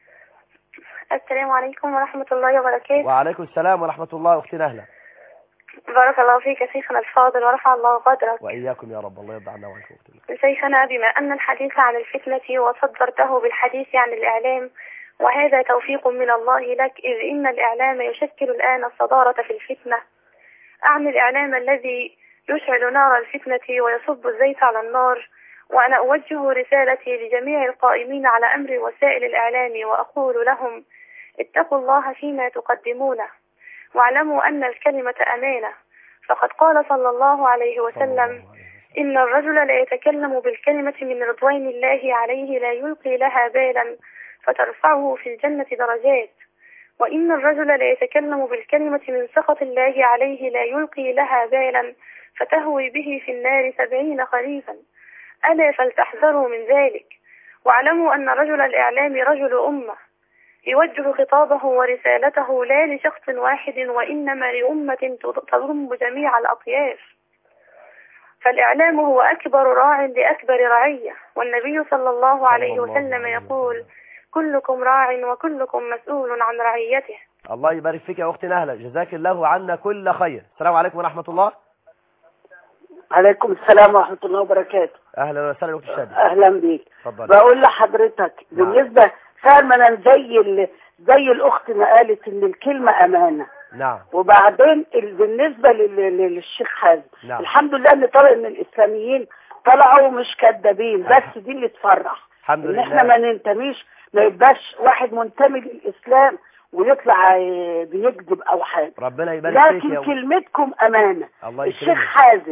السلام عليكم ورحمة الله وبركاته. وعليكم السلام ورحمة الله أختنا أهلا. بارك الله فيك يا شيخنا الفاضل ورفع الله قدرك. وإياكم يا رب الله يرضى عنا وعنكم. شيخنا بما أن الحديث عن الفتنة وصدرته بالحديث عن الإعلام وهذا توفيق من الله لك إذ إن الإعلام يشكل الآن الصدارة في الفتنة. أعني الإعلام الذي يشعل نار الفتنة ويصب الزيت على النار. وأنا أوجه رسالتي لجميع القائمين على أمر وسائل الإعلام وأقول لهم اتقوا الله فيما تقدمونه واعلموا أن الكلمة أمانة. فقد قال صلى الله عليه وسلم إن الرجل لا يتكلم بالكلمة من رضوان الله عليه لا يلقي لها بالا فترفعه في الجنة درجات وإن الرجل لا يتكلم بالكلمة من سخط الله عليه لا يلقي لها بالا فتهوي به في النار 70 خريفا. ألا فلتحذروا من ذلك واعلموا أن رجل الإعلام رجل أمة يوجه خطابه ورسالته لا لشخص واحد وإنما لأمة تضم جميع الأطياف. فالإعلام هو أكبر راع لأكبر رعية والنبي صلى الله عليه وسلم يقول كلكم راع وكلكم مسؤول عن رعيته. الله يبارك فيك يا أختي نهلة جزاك الله عنا كل خير. السلام عليكم ورحمة الله. عليكم السلام ورحمة الله وبركاته. أهلا وسهلا أختي شادي. أهلا بيك. بقول لحضرتك بالنسبة فعلا زي الأخت ما قالت إن الكلمة أمانة. نعم. وبعدين بالنسبة للشيخ حازم نعم. الحمد لله إن طلع إن الإسلاميين طلعوا مش كذابين بس دي اللي تفرح. الحمد لله. إن إحنا ما ننتميش ما يبقاش واحد منتمي للإسلام ويطلع بيكذب او حاجه. ربنا يبارك فيك. لكن كلمتكم امانه. الله يكرمك. الشيخ حازم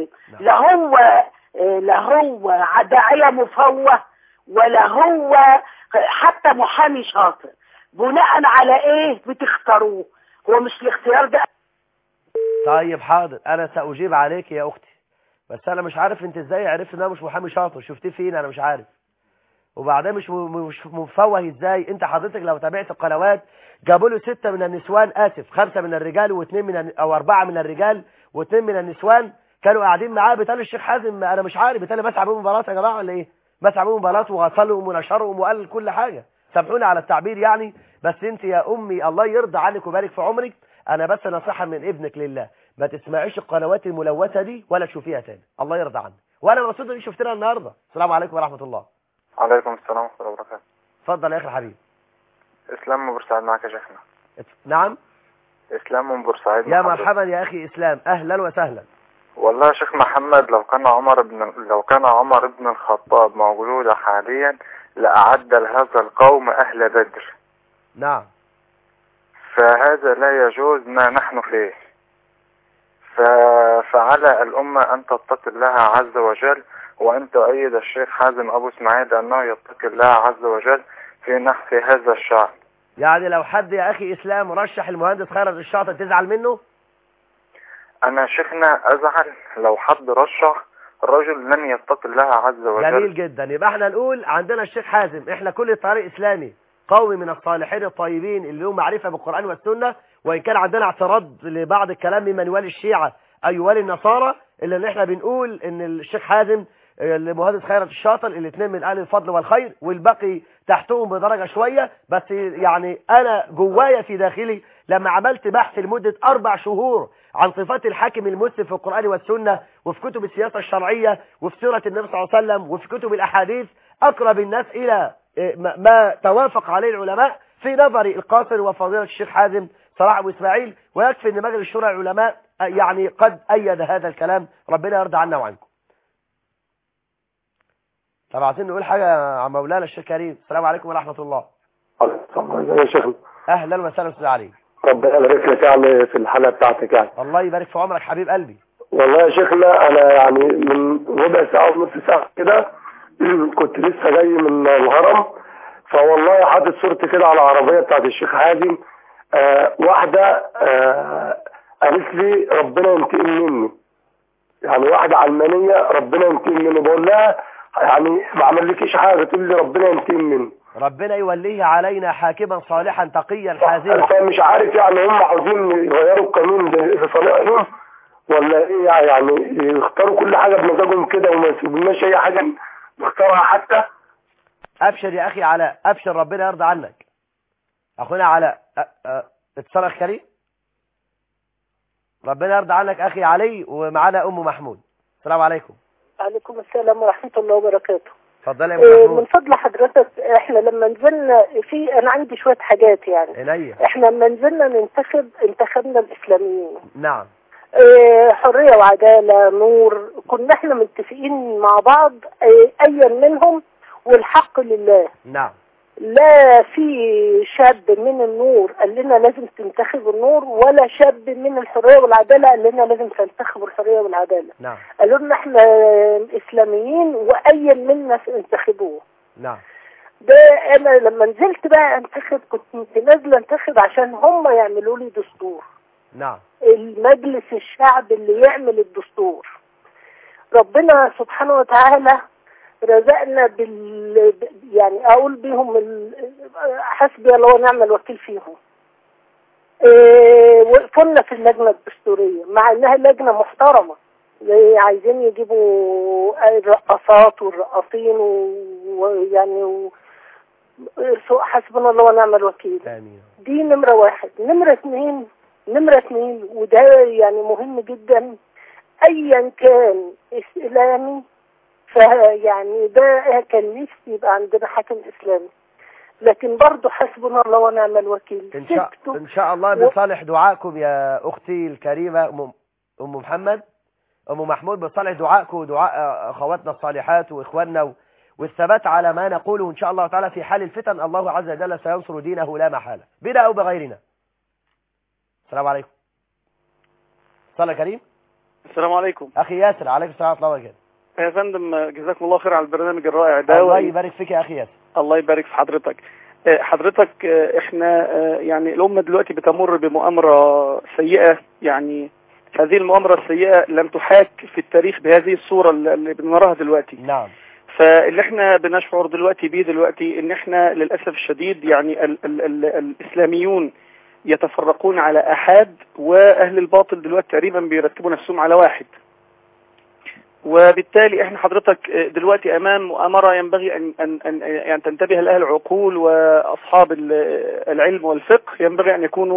لا هو داعيه مفوه ولا هو حتى محامي شاطر. بناء على ايه بتختاروه؟ هو مش الاختيار ده. طيب حاضر انا ساجيب عليك يا اختي بس انا مش عارف انت ازاي عرفت ان انا مش محامي شاطر. شفتيه فين؟ انا مش عارف. وبعدين مش مفوه ازاي؟ انت حضرتك لو تابعت القنوات جابوا له 6 من النسوان 5 من الرجال و2 من او 4 من الرجال و2 من النسوان كانوا قاعدين معاه. بيتقال الشيخ حازم انا مش عارف بيتقال مسح بهم بلاط يا جماعه ولا ايه؟ مسح بهم بلاط وغسلهم ونشرهم وقال كل حاجه. سامحوني على التعبير يعني بس انت يا امي الله يرضى عنك ويبارك في عمرك. انا بس نصيحه من ابنك لله ما تسمعيش القنوات الملوثة دي ولا تشوفيها تاني، الله يرضى عنك. وانا مبسوط اني شفتنا النهارده. السلام عليكم ورحمة الله. عليكم السلام ورحمة الله وبركاته. اتفضل يا اخي الحبيب. اسلام من بورسعيد معك يا شيخنا. نعم. اسلام من بورسعيد. يا مرحبا يا اخي اسلام، اهلا وسهلا. والله يا شيخ محمد، لو كان عمر بن الخطاب موجود حاليا لأعد لهذا القوم أهل بدر. نعم. فهذا لا يجوز ما نحن فيه. فعلى الأمة أن تتقي الله عز وجل، وأن تؤيد الشيخ حازم أبو اسماعيل أنه يتقي الله عز وجل في نحو هذا الشعب. يعني لو حد يا أخي إسلام رشح المهندس خيرت الشاطر تزعل منه؟ أنا شيخنا أزعل لو حد رشح الرجل لم يتقي الله عز وجل. جميل جدا. يبقى احنا نقول عندنا الشيخ حازم، احنا كل طريق إسلامي قومي من الصالحين الطيبين اللي لهم معرفة بالقرآن والسنة، وإن كان عندنا اعتراض لبعض الكلام ممن يوالي الشيعة أو يوالي النصارى، إلا إن احنا بنقول إن الشيخ حازم المهندس خيرت الشاطر الاثنين من أهل الفضل والخير، والباقي تحتهم بدرجة شوية. بس يعني أنا جوايا في داخلي لما عملت بحث لمدة 4 شهور عن صفات الحاكم المسلم في القرآن والسنة وفي كتب السياسة الشرعية وفي سيرة النبي صلى الله عليه وسلم وفي كتب الأحاديث، أقرب الناس إلى ما توافق عليه العلماء في نظري القاصر وفضيلة الشيخ حازم صلاح أبو إسماعيل. ويكفي أن مجلس شورى العلماء يعني قد أيد هذا الكلام، ربنا يرضى عنا وعنكم. طب عايزين نقول حاجة عن مولانا الشيخ كريم. السلام عليكم ورحمة الله. يا شيخ أهلا وسهلا أستاذ علي. ربنا يبارك لك يعني في الحلقة بتاعتك يعني. الله يبارك في عمرك حبيب قلبي. والله يا شيخنا أنا يعني من ربع ساعة ونص ساعة كده كنت لسه جاي من الهرم، فوالله حاطط صورتي كده على العربية بتاعت الشيخ حازم. واحدة قالت لي ربنا ينتقم مني، يعني واحدة علمانية ربنا ينتقم مني. بقول لها يعني ما عملكيش حاجة، تقول لي ربنا ينتقم مني. ربنا يوليه علينا حاكما صالحا تقيا حازما. فمش عارف يعني هم عاوزين يغيروا القانون في صالحهم ولا ايه؟ يعني يختاروا كل حاجة بمزاجهم كده وما يسيبولناش اي حاجة نختارها حتى. ابشر يا اخي علاء، ابشر ربنا يرضى عنك. اخونا علاء اتصل كريم، ربنا يرضى عنك اخي علي. ومعانا ام محمود. السلام عليكم. وعليكم السلام ورحمة الله وبركاته. اتفضلي يا ام محمود. من فضل حضرتك، احنا لما نزلنا انا عندي شوية حاجات يعني. عينيا. احنا لما نزلنا انتخبنا الاسلاميين. نعم. حرية وعدالة نور، كنا احنا متفقين مع بعض ايا منهم والحق لله. نعم. لا في شاب من النور قال لنا لازم تنتخب النور، ولا شاب من الحرية والعدالة قال لنا لازم تنتخب الحرية والعدالة. نعم. قالوا لنا احنا اسلاميين وايا منا انتخبوه. نعم. ده انا لما نزلت بقى انتخب كنت نازله انتخب عشان هم يعملوا لي دستور. نعم. المجلس الشعب اللي يعمل الدستور. ربنا سبحانه وتعالى رزقنا يعني اقول بيهم حسبي الله ونعم الوكيل فيهم. وقفنا في اللجنة الدستورية مع انها لجنة محترمة، عايزين يجيبوا الرقصات والرقاصين ويعني حسبنا الله ونعم الوكيل. آمين. دي نمرة 1. نمرة 2 وده يعني مهم جدا، ايا كان اسلامي فيعني ده كان نفسي يبقى عندنا حاكم اسلامي، لكن برضه حسبنا الله ونعم الوكيل. ان شاء الله بصالح دعائكم يا اختي الكريمه ام محمد ام محمود، بصالح دعائكم ودعاء اخواتنا الصالحات واخواننا والثبات على ما نقوله ان شاء الله تعالى في حال الفتن، الله عز وجل سينصر دينه لا محاله بنا او بغيرنا. السلام عليكم. صلى كريم. السلام عليكم اخي ياسر. عليكم السلام ورحمه الله وبركاته. يا فندم جزاكم الله خير على البرنامج الرائع ده. الله يبارك فيك يا اخي ياسر. الله يبارك في حضرتك. حضرتك احنا يعني الامه دلوقتي بتمر بمؤامره سيئه، يعني هذه المؤامره السيئه لم تحاك في التاريخ بهذه الصوره اللي بنراها دلوقتي. نعم. فاللي احنا بنشعر دلوقتي بيه دلوقتي ان احنا للاسف الشديد يعني الاسلاميون يتفرقون على احاد، واهل الباطل دلوقتي تقريبا بيرتبوا نفسهم على واحد. وبالتالي احنا حضرتك دلوقتي امام مؤامرة ينبغي ان تنتبه لها العقول واصحاب العلم والفقه، ينبغي ان يكونوا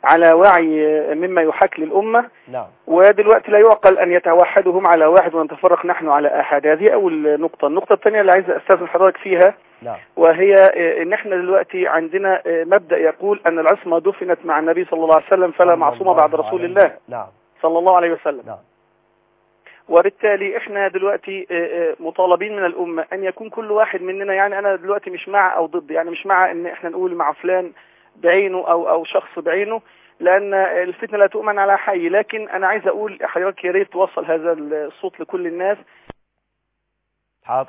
على وعي مما يحاك للأمة. نعم. ودلوقتي لا يعقل أن يتوحدوا هم على واحد ونتفرق نحن على أحد. هذه أول نقطة. النقطة الثانية اللي عايز أستاذن حضرتك فيها، نعم. وهي إن احنا دلوقتي عندنا مبدأ يقول أن العصمة دفنت مع النبي صلى الله عليه وسلم فلا معصوم بعد رسول الله. نعم. صلى الله عليه وسلم. نعم. وبالتالي احنا دلوقتي مطالبين من الأمة أن يكون كل واحد مننا، يعني أنا دلوقتي مش مع أو ضد، يعني مش مع أن احنا نقول مع فلان بعينه أو شخص بعينه، لأن الفتنة لا تؤمن على حي. لكن أنا عايز أقول حضرتك يا ريت توصل هذا الصوت لكل الناس. حاضر.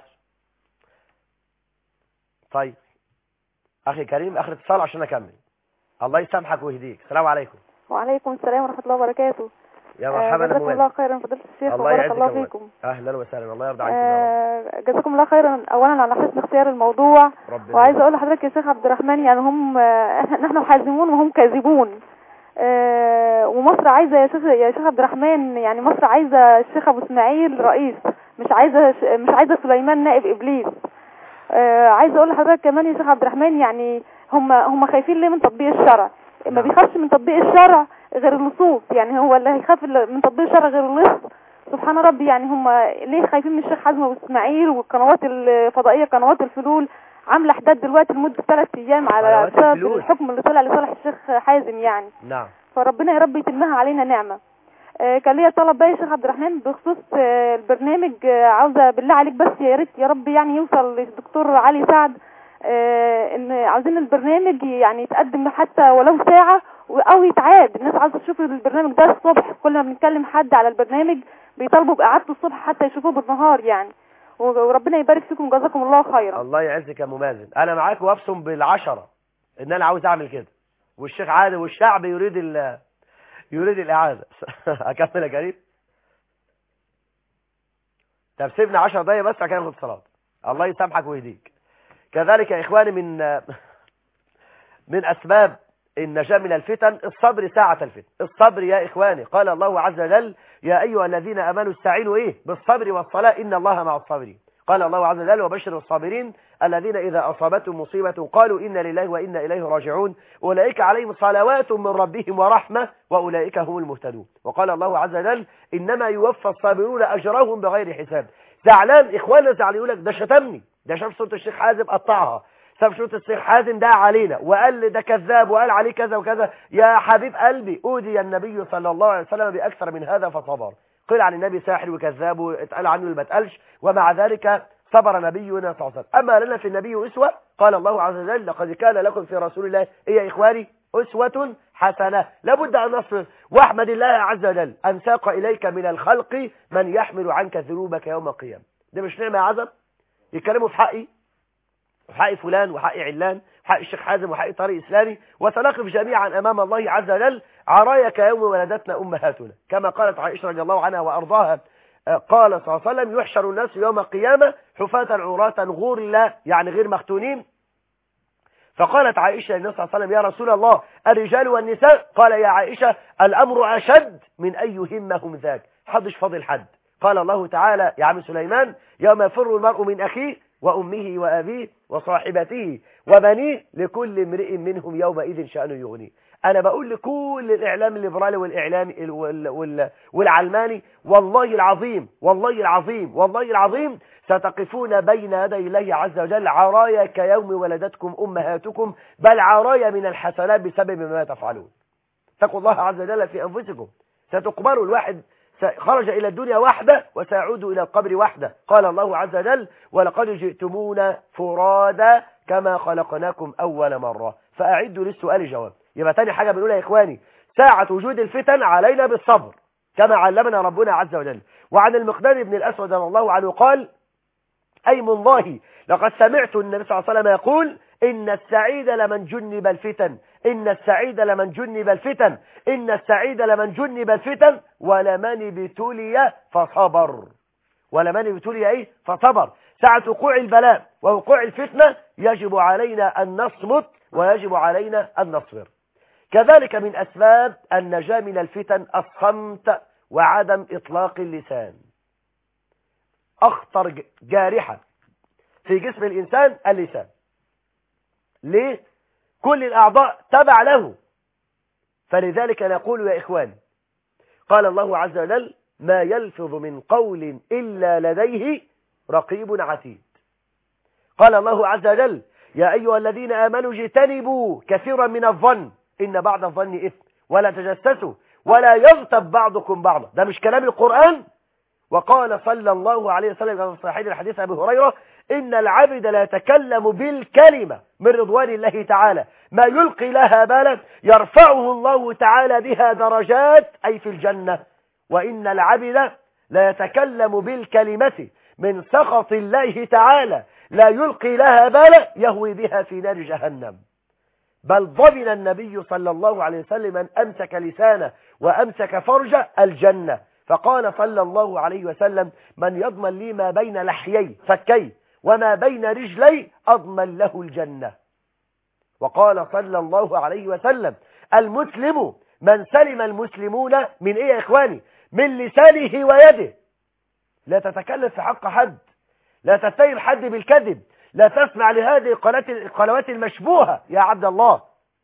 طيب أخي كريم، آخر اتصال عشان أكمل. الله يسامحك ويهديك. السلام عليكم. وعليكم السلام ورحمة الله وبركاته. يا مرحبا. جزاكم الله خيرا فضيلة الشيخ وبارك الله فيكم. أهلا وسهلا. الله يرضى عنكم. جزاكم الله خيرا أولا على حسن اختيار الموضوع. وعايزة أقول لحضرتك يا شيخ عبد الرحمن، يعني نحن حازمون وهم كاذبون. ومصر عايزة يا شيخ عبد الرحمن، يعني مصر عايزة الشيخ أبو إسماعيل رئيس، مش عايزة سليمان نائب إبليس. عايزة أقول لحضرتك كمان يا شيخ عبد الرحمن، يعني هم خايفين ليه من تطبيق الشرع؟ ما بيخافش من تطبيق الشرع غير اللصوص، يعني هو اللي هيخاف من تطبيق الشرع غير اللص؟ سبحان ربي. يعني هم ليه خايفين من الشيخ حازم ابو اسماعيل والقنوات الفضائيه، قنوات الفلول عامله حداد دلوقتي لمده 3 ايام على بسبب الحكم اللي طلع لصالح الشيخ حازم يعني. نعم. فربنا يا رب يتمها علينا نعمه. كان ليا طلب بقى يا شيخ عبد الرحمن بخصوص البرنامج، عاوزه بالله عليك بس يا ريت يا رب يعني يوصل للدكتور علي سعد، ان عاوزين البرنامج يعني يتقدم حتى ولو ساعة او يتعاد. الناس عاوزة تشوف البرنامج ده الصبح، كل ما بنتكلم حد على البرنامج بيطالبوا بإعادته الصبح حتى يشوفوه بالنهار يعني. وربنا يبارك فيكم، جزاكم الله خيرا. الله يعزك يا ممازن. انا معاك وابصم بالعشرة ان انا عاوز اعمل كده، والشيخ عادل والشعب يريد الاعادة. اكمل يا كريم. طب سيبنا 10 دقايق بس عشان ناخد صلاة. الله يسامحك ويهديك. كذلك يا إخواني من أسباب النجاة من الفتن الصبر ساعة الفتن. الصبر يا إخواني، قال الله عز وجل يا أيها الذين أمنوا استعينوا بالصبر والصلاة إن الله مع الصابرين. قال الله عز وجل وبشر الصابرين الذين إذا أصابتهم مصيبة قالوا إنا لله وإنا إليه راجعون أولئك عليهم صلوات من ربهم ورحمة وأولئك هم المهتدون. وقال الله عز وجل إنما يوفى الصابرون أجرهم بغير حساب. زعلان إخواننا زعلان يقول لك ده شتمني، ده شاف صوت الشيخ حازم قطعها، شاف صوت الشيخ حازم ده علينا وقال ده كذاب وقال عليه كذا وكذا. يا حبيب قلبي، أودي النبي صلى الله عليه وسلم بأكثر من هذا فصبر. قيل عن النبي ساحر وكذاب واتقال عنه اللي ما اتقالش، ومع ذلك صبر نبينا صلى الله عليه وسلم. أما لنا في النبي أسوة، قال الله عز وجل لقد كان لكم في رسول الله يا إخواني أسوة حسنة. لابد أن نصبر واحمد الله عز وجل أن ساق إليك من الخلق من يحمل عنك ذنوبك يوم القيامة. ده مش نعمة يا عزم؟ يتكلموا في حقي وحق فلان وحق علان وحق الشيخ حازم وحق طريق إسلامي، وتنقف جميعا أمام الله عز وجل عرايا كيوم ولدتنا أمهاتنا، كما قالت عائشة رضي الله عنها وأرضاها. قال صلى الله عليه وسلم يحشر الناس يوم القيامة حفاة عراة غرلا، يعني غير مختونين. فقالت عائشة للنبي صلى الله عليه وسلم يا رسول الله الرجال والنساء؟ قال يا عائشة الأمر أشد من أن يهمهم ذاك. حدش فاضل حد. قال الله تعالى يا عم سليمان يوم يفر المرء من أخيه وأمه وأبيه وصاحبته وبنيه لكل امرئ منهم يومئذ شأن يغنيه. أنا بقول لكل الإعلام الليبرالي والإعلام والعلماني والله العظيم والله العظيم والله العظيم ستقفون بين يدي الله عز وجل عرايا كيوم ولدتكم أمهاتكم، بل عرايا من الحسنات بسبب ما تفعلون. اتقوا الله عز وجل في أنفسكم. ستقبروا، الواحد خرج إلى الدنيا وحده وسيعود إلى القبر وحده. قال الله عز وجل ولقد جئتمونا فرادا كما خلقناكم أول مرة. فأعدوا للسؤال جواب. يبقى تاني حاجة بنقولها يا إخواني، ساعة وجود الفتن علينا بالصبر كما علمنا ربنا عز وجل. وعن المقداد بن الأسود رضي الله عنه قال أيم الله لقد سمعت النبي صلى الله عليه وسلم يقول إن السعيد لمن جنب الفتن، إن السعيد لمن جنب الفتن، إن السعيد لمن جنب الفتن ولمن ابتلي فصبر. ولمن ابتلي فصبر. ساعة وقوع البلاء ووقوع الفتنة يجب علينا أن نصمت ويجب علينا أن نصبر. كذلك من أسباب النجاة من الفتن الصمت وعدم إطلاق اللسان. أخطر جارحة في جسم الإنسان اللسان. ليه؟ كل الأعضاء تبع له، فلذلك نقول يا إخواني قال الله عز وجل ما يلفظ من قول إلا لديه رقيب عتيد. قال الله عز وجل يا أيها الذين آمنوا اجتنبوا كثيرا من الظن إن بعض الظن إثم ولا تجسسوا ولا يغتب بعضكم بعضا. ده مش كلام القرآن. وقال صلى الله عليه وسلم في صحيح الحديث أبي هريرة إن العبد لا يتكلم بالكلمة من رضوان الله تعالى ما يلقي لها بالا يرفعه الله تعالى بها درجات أي في الجنة، وإن العبد لا يتكلم بالكلمة من سخط الله تعالى لا يلقي لها بالا يهوي بها في نار جهنم. بل ضمن النبي صلى الله عليه وسلم من أمسك لسانه وأمسك فرجه الجنة، فقال صلى الله عليه وسلم من يضمن لي ما بين لحيي فكي وما بين رجلي أضمن له الجنة. وقال صلى الله عليه وسلم المسلم من سلم المسلمون من إيه يا إخواني؟ من لسانه ويده. لا تتكلم في حق حد، لا تتهم حد بالكذب، لا تسمع لهذه القنوات المشبوهة يا عبد الله.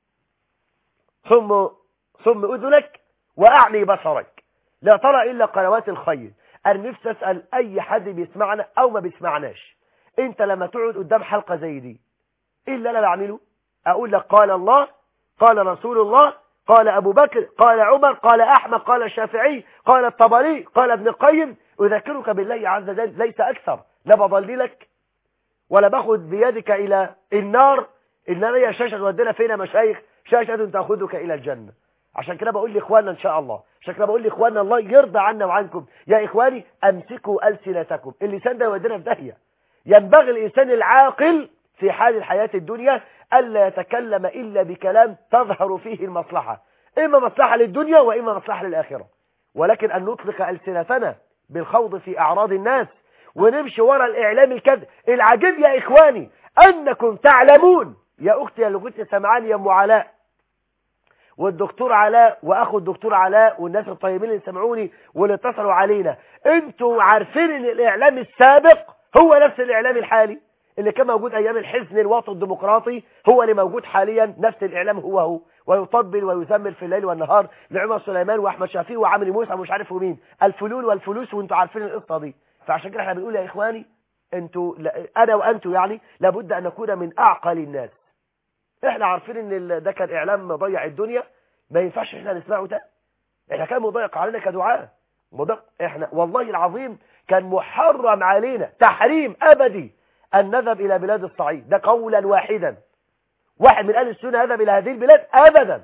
ثم أذنك وأعني بصرك، لا ترى إلا قنوات الخير. أنا نفسي أسأل أي حد بيسمعنا أو ما بيسمعناش، أنت لما تقعد قدام حلقة زي دي إيه اللي أنا بعمله؟ أقول لك قال الله، قال رسول الله، قال أبو بكر، قال عمر، قال أحمد، قال الشافعي، قال الطبري، قال ابن القيم، أذكرك بالله عز وجل ليس أكثر. لا بضللك ولا باخد بيدك إلى النار، إنما هي شاشة ودنا فينا مشايخ، شاشة تأخذك إلى الجنة. عشان كده بقول لإخواننا إن شاء الله، عشان كده بقول لإخواننا الله يرضى عنا وعنكم يا إخواني أمسكوا ألسنتكم. اللسان ده يودينا في داهية. ينبغي الإنسان العاقل في حال الحياة الدنيا ألا يتكلم إلا بكلام تظهر فيه المصلحة، إما مصلحة للدنيا وإما مصلحة للآخرة. ولكن أن نطلق ألسنتنا بالخوض في أعراض الناس ونمشي وراء الإعلام الكذب. العجيب يا إخواني أنكم تعلمون يا أختي اللي كنت سمعاني يا أم علاء والدكتور علاء وأخو الدكتور علاء والناس الطيبين اللي سمعوني واللي اتصلوا علينا، أنتوا عارفين أن الإعلام السابق هو نفس الإعلام الحالي اللي كان موجود أيام الحزن الوطني الديمقراطي، هو اللي موجود حاليا. نفس الإعلام هو ويطبل ويزمل في الليل والنهار لعمر سليمان وأحمد شفيق وعمرو موسى ومش عارف مين، الفلول والفلوس، وانتوا عارفين القصة دي. فعشان كده احنا بنقول يا إخواني انتوا أنا وأنتوا يعني لابد أن نكون من أعقل الناس. احنا عارفين ان ده كان إعلام مضيع الدنيا، ما ينفعش احنا نسمعه ده. احنا كان مضيق علينا كدعاء، احنا والله العظيم كان محرم علينا تحريم أبدي أن نذهب إلى بلاد الصعيد، ده قولا واحدا. واحد من أهل السنة يذهب إلى هذه البلاد أبدا.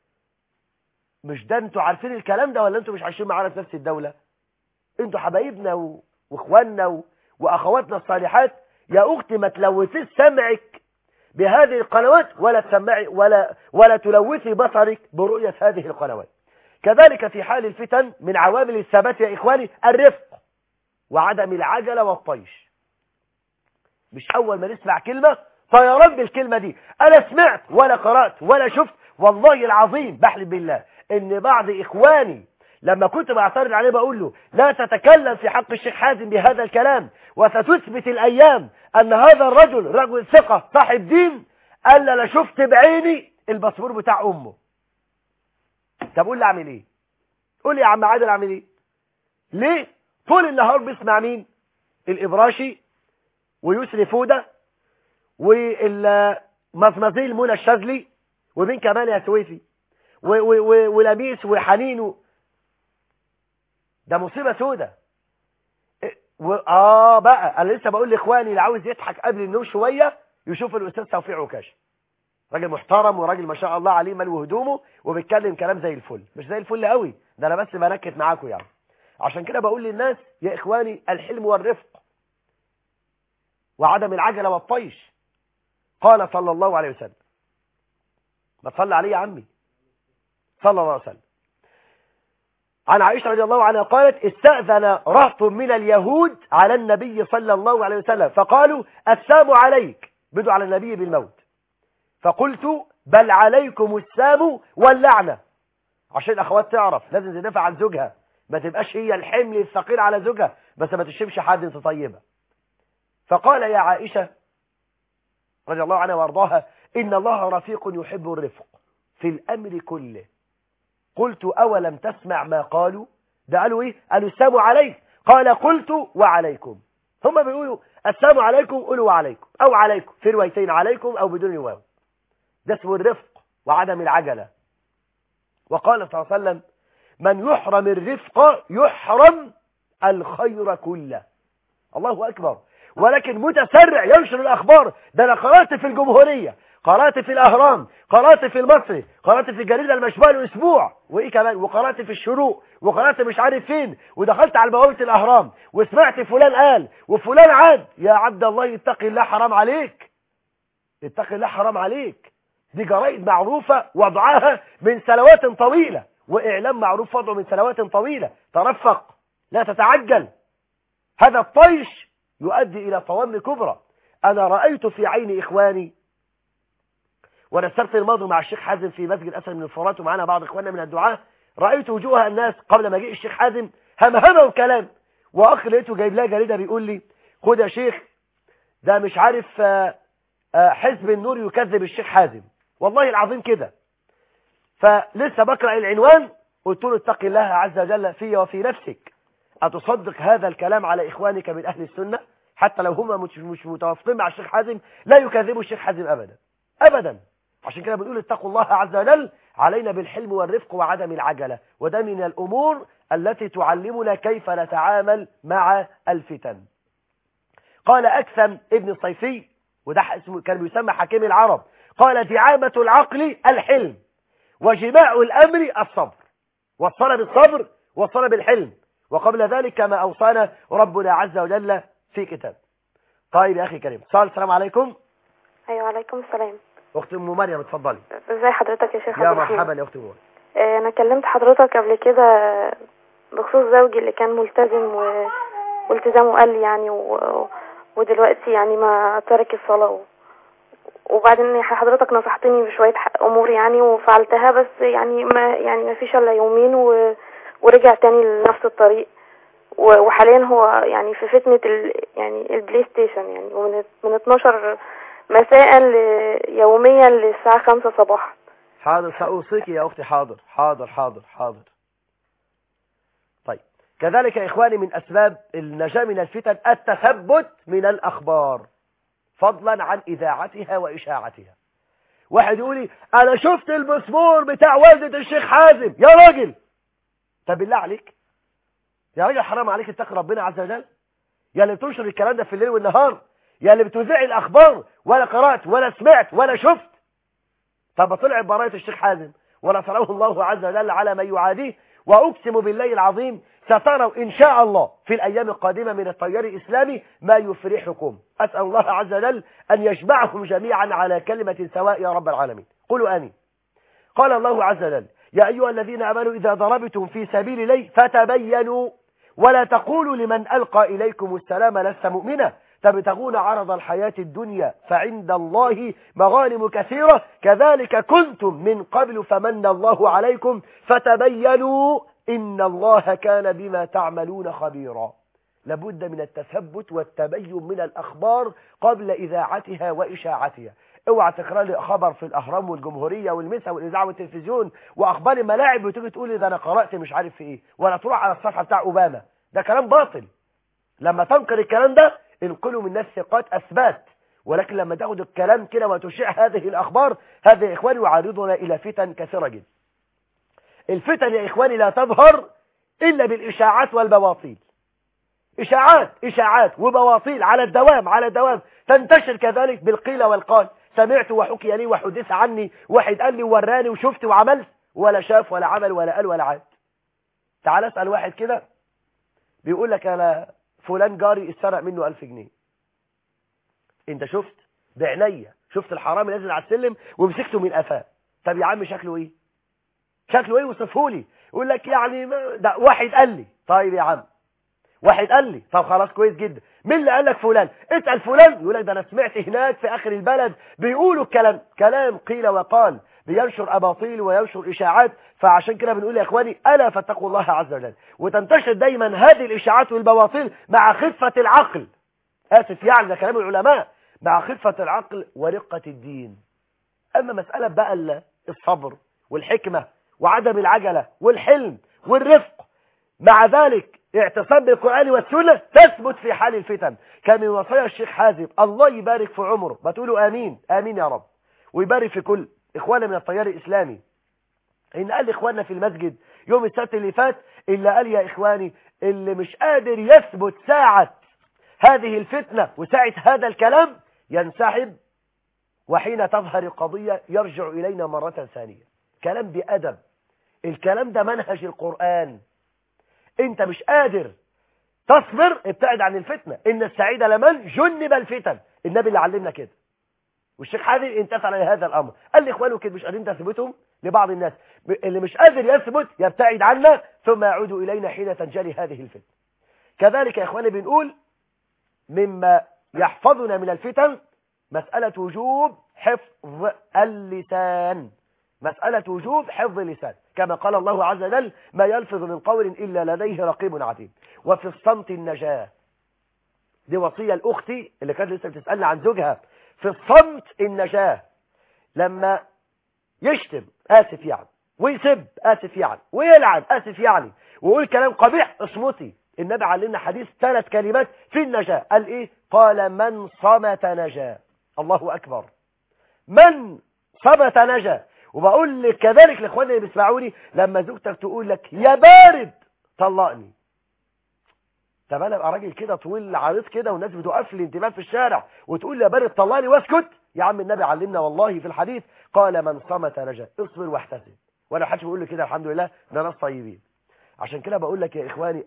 مش ده انتوا عارفين الكلام ده ولا انتوا مش عايشين معانا في نفس الدولة؟ انتوا حبايبنا واخواننا واخواتنا الصالحات. يا اختي ما تلوثيش سمعك بهذه القنوات ولا تسمعي ولا تلوثي بصرك برؤية هذه القنوات. كذلك في حال الفتن من عوامل الثبات يا اخواني الرفق وعدم العجلة والطيش. مش اول ما نسمع كلمة طيران بالكلمة دي. انا سمعت ولا قرأت ولا شفت، والله العظيم بحلف بالله ان بعض اخواني لما كنت بعترض عليه بقول له لا تتكلم في حق الشيخ حازم بهذا الكلام وستثبت الأيام أن هذا الرجل رجل ثقة صاحب دين، قال لا شفت بعيني الباسبور بتاع أمه. طب قول لي أعمل إيه؟ قول لي يا عم عادل أعمل إيه؟ ليه؟ طول النهار بيسمع مين؟ الإبراشي ويسري فودة والمزمزيل منى الشاذلي ومين كمان يا سويفي ولميس وحنين. ده مصيبة سودة. بقى انا لسه بقول لاخواني اللي عاوز يضحك قبل النوم شويه يشوف الاستاذ توفيق عكاشه، راجل محترم وراجل ما شاء الله عليه مال وهدومه وبيتكلم كلام زي الفل. مش زي الفل قوي ده، انا بس بركز معاكم يعني. عشان كده بقول للناس يا اخواني الحلم والرفق وعدم العجله والطيش. قال صلى الله عليه وسلم، ما تصلي عليه يا عمي صلى الله عليه وسلم، عن عائشة رضي الله عنها قالت استأذن رهط من اليهود على النبي صلى الله عليه وسلم فقالوا السام عليك، بدوا على النبي بالموت. فقلت بل عليكم السام واللعنة. عشان الأخوات تعرف لازم تدافع عن زوجها، ما تبقاش هي الحمل الثقيل على زوجها بس ما تشمش حد انت طيبة. فقال يا عائشة رضي الله عنها وارضاها إن الله رفيق يحب الرفق في الأمر كله. قلت أولم تسمع ما قالوا؟ ده قالوا إيه؟ قالوا السلام عليك، قال قلت وعليكم. هم بيقولوا السلام عليكم قولوا وعليكم، أو عليكم في روايتين عليكم أو بدون واو. ده اسمه الرفق وعدم العجلة. وقال صلى الله عليه وسلم من يحرم الرفق يحرم الخير كله. الله أكبر. ولكن متسرع ينشر الأخبار. ده أنا قرأت في الجمهورية، قرأت في الأهرام، قرأت في المصري، قرأت في الجريدة المشبوهة الأسبوع، وإيه كمان، وقرأت في الشروق، وقرأت مش عارف فين، ودخلت على بوابة الأهرام وسمعت فلان قال وفلان عاد. يا عبد الله اتق الله حرام عليك، اتق الله حرام عليك. دي جرائد معروفة وضعها من سنوات طويلة، وإعلام معروف وضعه من سنوات طويلة. ترفق، لا تتعجل. هذا الطيش يؤدي إلى طوام كبرى. أنا رأيت في عين إخواني، وأنا السبت الماضي مع الشيخ حازم في مسجد أسد من الفرات ومعنا بعض إخواننا من الدعاة، رأيت وجوه الناس قبل ما جاء الشيخ حازم همهمة وكلام. وأخ لقيته جايب لها جريدة بيقول لي خد يا شيخ ده مش عارف حزب النور يكذب الشيخ حازم. والله العظيم كده. فلسه بقرأ العنوان قلت له اتق الله عز وجل في وفي نفسك، أتصدق هذا الكلام على إخوانك من أهل السنة حتى لو هم مش متوافقين مع الشيخ حازم؟ لا يكذبوا الشيخ حازم أبدا أبدا. عشان كده بنقول اتقوا الله عز وجل، علينا بالحلم والرفق وعدم العجلة. وده من الأمور التي تعلمنا كيف نتعامل مع الفتن. قال أكثم ابن الصيفي، وده اسمه كان بيسمى حكيم العرب، قال دعامة العقل الحلم، وجماع الأمر الصبر. وصل بالصبر وصل بالحلم. وقبل ذلك كما أوصانا ربنا عز وجل في كتاب. طيب يا أخي كريم، السلام عليكم. أيوة عليكم السلام. أخت أم مريم اتفضلي. ازي حضرتك يا شيخ؟ يا مرحبا يا أخت أم مريم. أنا كلمت حضرتك قبل كده بخصوص زوجي اللي كان ملتزم والتزامه قل يعني ودلوقتي يعني ما ترك الصلاة وبعدين حضرتك نصحتني بشوية أمور يعني وفعلتها، بس يعني ما فيش إلا يومين ورجع تاني لنفس الطريق. وحاليا هو يعني في فتنة يعني البلاي ستيشن يعني، ومن 12 مساء يوميا للساعة 5 صباحا. حاضر سأوصيك يا أختي. حاضر حاضر حاضر حاضر. طيب كذلك يا إخواني من أسباب النجاة من الفتن التثبت من الأخبار فضلا عن إذاعتها وإشاعتها. واحد يقول لي أنا شفت المسمور بتاع والدة الشيخ حازم. يا راجل طب بالله عليك يا راجل حرام عليك اتقي ربنا عز وجل. يا اللي بتنشر الكلام ده في الليل والنهار، يا اللي بتذيع الأخبار ولا قرأت ولا سمعت ولا شفت. طب طلع براءة الشيخ حازم ونصره الله عز وجل على من يعاديه. وأقسم بالله العظيم ستروا إن شاء الله في الأيام القادمة من التيار الإسلامي ما يفرحكم. أسأل الله عز وجل أن يجمعهم جميعا على كلمة سواء يا رب العالمين. قولوا آمين. قال الله عز وجل يا أيها الذين آمنوا إذا ضربتم في سبيل الله فتبينوا ولا تقولوا لمن ألقى إليكم السلام لست مؤمنا تبتغون عرض الحياة الدنيا فعند الله مغانم كثيرة كذلك كنتم من قبل فمن الله عليكم فتبينوا إن الله كان بما تعملون خبيرا. لابد من التثبت والتبين من الأخبار قبل إذاعتها وإشاعتها. اوعى تقرأ لي خبر في الأهرام والجمهورية والمسا والإذاعة والتلفزيون وأخبار الملاعب وتيجي تقول لي ده أنا قرأت مش عارف في إيه، ولا تروح على الصفحة بتاع أوباما. ده كلام باطل. لما تنقل الكلام ده انقلوا من الناس ثقات أثبات، ولكن لما تاخد الكلام كده وتشيع هذه الأخبار هذا يا إخواني يعرضنا إلى فتن كثيرة جدا. الفتن يا إخواني لا تظهر إلا بالإشاعات والبواطيل. إشاعات وبواطيل على الدوام تنتشر كذلك بالقيل والقال. سمعت وحكي لي وحدث عني، واحد قال لي ووراني وشفت وعملت، ولا شاف ولا عمل ولا قال ولا عاد. تعال اسأل واحد كده بيقول لك أنا فلان جاري اتسرق منه 1000 جنيه. انت شفت بعينيا، شفت الحرامي نازل على السلم ومسكته من قفاه. طب يا عم شكله ايه؟ شكله ايه وصفه لي؟ يقول لك يعني ده واحد قال لي. طيب يا عم واحد قال لي، طب خلاص كويس جدا. مين اللي قال لك؟ فلان. اسال فلان يقول لك ده انا سمعت هناك في اخر البلد بيقولوا كلام قيل وقال، بينشر اباطيل وينشر اشاعات. فعشان كده بنقول يا اخواني الا فاتقوا الله عز وجل. وتنتشر دايما هذه الاشاعات والبواطيل مع خفة العقل. اسف يعني ده كلام العلماء، مع خفة العقل ورقة الدين. اما مسألة بقى الصبر والحكمة وعدم العجلة والحلم والرفق، مع ذلك اعتصام بالقرآن والسنة تثبت في حال الفتن. كان من وصايا الشيخ حازم الله يبارك في عمره، ما تقولوا آمين آمين يا رب، ويبارك في كل إخوانا من التيار الإسلامي، إن قال إخواننا في المسجد يوم السبت اللي فات إلا قال يا إخواني اللي مش قادر يثبت ساعة هذه الفتنة وساعة هذا الكلام ينسحب، وحين تظهر القضية يرجع إلينا مرة ثانية. كلام بأدب، الكلام ده منهج القرآن. انت مش قادر تصبر، ابتعد عن الفتنة. إن السعيد لمن جنب الفتن، النبي اللي علمنا كده، والشيخ حازم امتثل على هذا الأمر. قال لي إخوانه كده مش قادرين تثبتهم لبعض الناس، اللي مش قادر يثبت يبتعد عنا ثم يعود إلينا حين تنجلي هذه الفتنة. كذلك يا إخواني بنقول مما يحفظنا من الفتن مسألة وجوب حفظ اللسان، مسألة وجوب حفظ اللسان، كما قال الله عز وجل ما يلفظ من قول إلا لديه رقيب عتيد. وفي الصمت النجاة، دي وصية الأختي اللي كانت لسه بتسألني عن زوجها. في الصمت النجاة، لما يشتم آسف يعني، ويسب آسف يعني، ويلعن آسف يعني، ويقول كلام قبيح اصمتي. النبي علمنا حديث 3 كلمات في النجاة، قال إيه؟ قال من صمت نجا. الله أكبر، من صمت نجا. وبقول لك كذلك لإخواني اللي بيسمعوني، لما زوجتك تقول لك يا بارد طلقني، طب انا ابقى راجل كده طويل عريض كده والناس بتوقف لي انتباه في الشارع وتقول لي يا بارد طلقني واسكت؟ يا عم النبي علمنا والله في الحديث قال من صمت نجا، اصبر واحتسب. وانا حدش بيقول لي كده الحمد لله، ده ناس طيبين. عشان كده بقول لك يا اخواني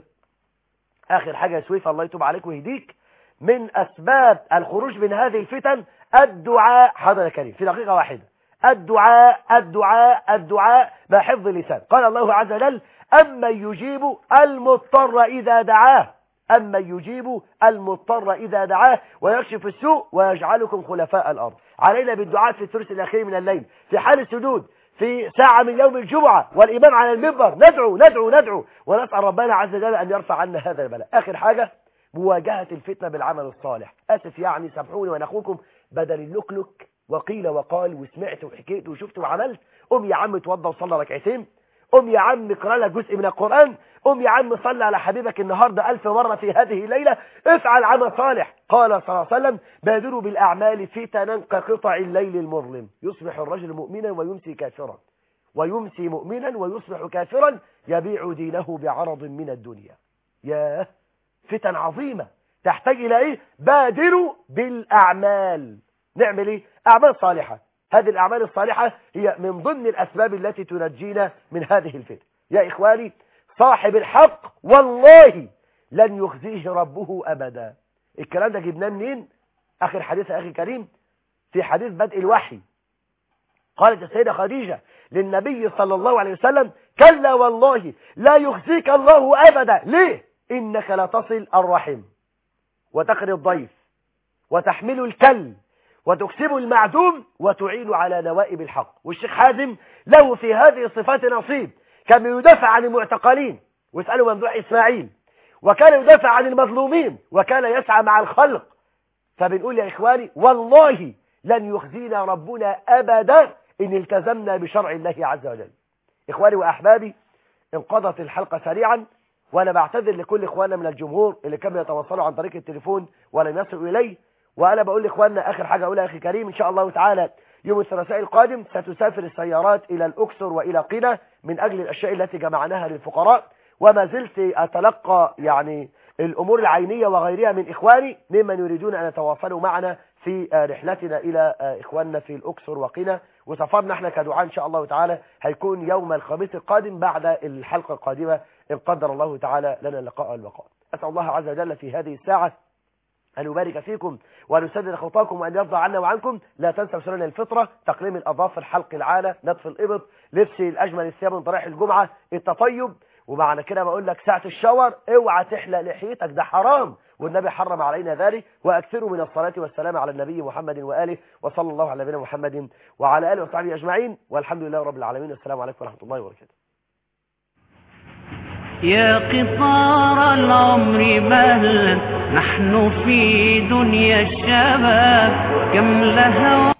اخر حاجه يا سويف الله يتوب عليك ويهديك، من اسباب الخروج من هذه الفتن الدعاء. حاضر يا كريم في دقيقه واحده. الدعاء الدعاء الدعاء مع حفظ اللسان. قال الله عز وجل أما يجيب المضطر إذا دعاه، أما يجيب المضطر إذا دعاه ويكشف السوء ويجعلكم خلفاء الأرض. علينا بالدعاء في الثلث الأخير من الليل، في حال السجود، في ساعة من يوم الجمعة والإمام على المنبر، ندعو ندعو ندعو ونسأل ربنا عز وجل أن يرفع عنا هذا البلاء. آخر حاجة مواجهة الفتنة بالعمل الصالح. آسف يعني سامحوني وأنا أخوكم، بدل اللوكلوك وقيل وقال وسمعت وحكيت وشفت وعملت، قم يا عم اتوضى وصلى ركعتين، قم يا عم اقرا لك جزء من القرآن، قم يا عم صلى على حبيبك النهارده 1000 مرة في هذه الليلة، افعل عمل صالح. قال صلى الله عليه وسلم بادروا بالأعمال فتنا كقطع الليل المظلم، يصبح الرجل مؤمنا ويمسي كافرا، ويمسي مؤمنا ويصبح كافرا، يبيع دينه بعرض من الدنيا. يا فتن عظيمة تحتاج إلى إيه؟ بادروا بالأعمال. نعمل إيه؟ أعمال صالحة. هذه الأعمال الصالحة هي من ضمن الأسباب التي تنجينا من هذه الفتن. يا إخواني صاحب الحق والله لن يخزيه ربه أبدا. الكلام ده جبناه منين؟ آخر حديث أخي كريم في حديث بدء الوحي، قالت السيدة خديجة للنبي صلى الله عليه وسلم كلا والله لا يخزيك الله أبدا. ليه؟ إنك لتصل الرحم وتقري الضيف وتحمل الكل وتكسب المعدوم وتعين على نوائب الحق. والشيخ حازم له في هذه الصفات نصيب، كان يدافع عن المعتقلين واسألوا ممدوح إسماعيل، وكان يدافع عن المظلومين، وكان يسعى مع الخلق. فبنقول يا إخواني والله لن يخزينا ربنا أبدا إن التزمنا بشرع الله عز وجل. إخواني وأحبابي انقضت الحلقة سريعا، وأنا بعتذر لكل إخواننا من الجمهور اللي كانوا يتواصلوا عن طريق التليفون ولم يصلوا إليه. وأنا بقول لإخواننا آخر حاجة أقولها أخي كريم، إن شاء الله تعالى يوم الثلاثاء القادم ستسافر السيارات إلى الأقصر وإلى قنا من أجل الأشياء التي جمعناها للفقراء، وما زلت أتلقى يعني الأمور العينية وغيرها من إخواني ممن يريدون أن يتواصلوا معنا في رحلتنا إلى إخواننا في الأقصر وقنا. وسفرنا احنا كدعاء إن شاء الله تعالى هيكون يوم الخميس القادم بعد الحلقة القادمة إن قدر الله تعالى لنا اللقاء والبقاء. أسأل الله عز وجل في هذه الساعة أن يبارك فيكم وأن يسدد خطاكم وأن يرضى عنا وعنكم. لا تنسوا سنن الفطرة، تقليم الأظافر، حلق العانة، نتف الإبط، لبس الأجمل الثياب من طريح الجمعة، التطيب. ومعنى كده بقول لك ساعة الشاور اوعى تحلق لحيتك، ده حرام والنبي حرم علينا ذلك. وأكثروا من الصلاة والسلام على النبي محمد وآله، وصلى الله على نبينا محمد وعلى آله وصحبه أجمعين، والحمد لله رب العالمين. والسلام عليكم ورحمة الله وبركاته. يا قطار العمر مهلا نحن في دنيا الشباب، كم لها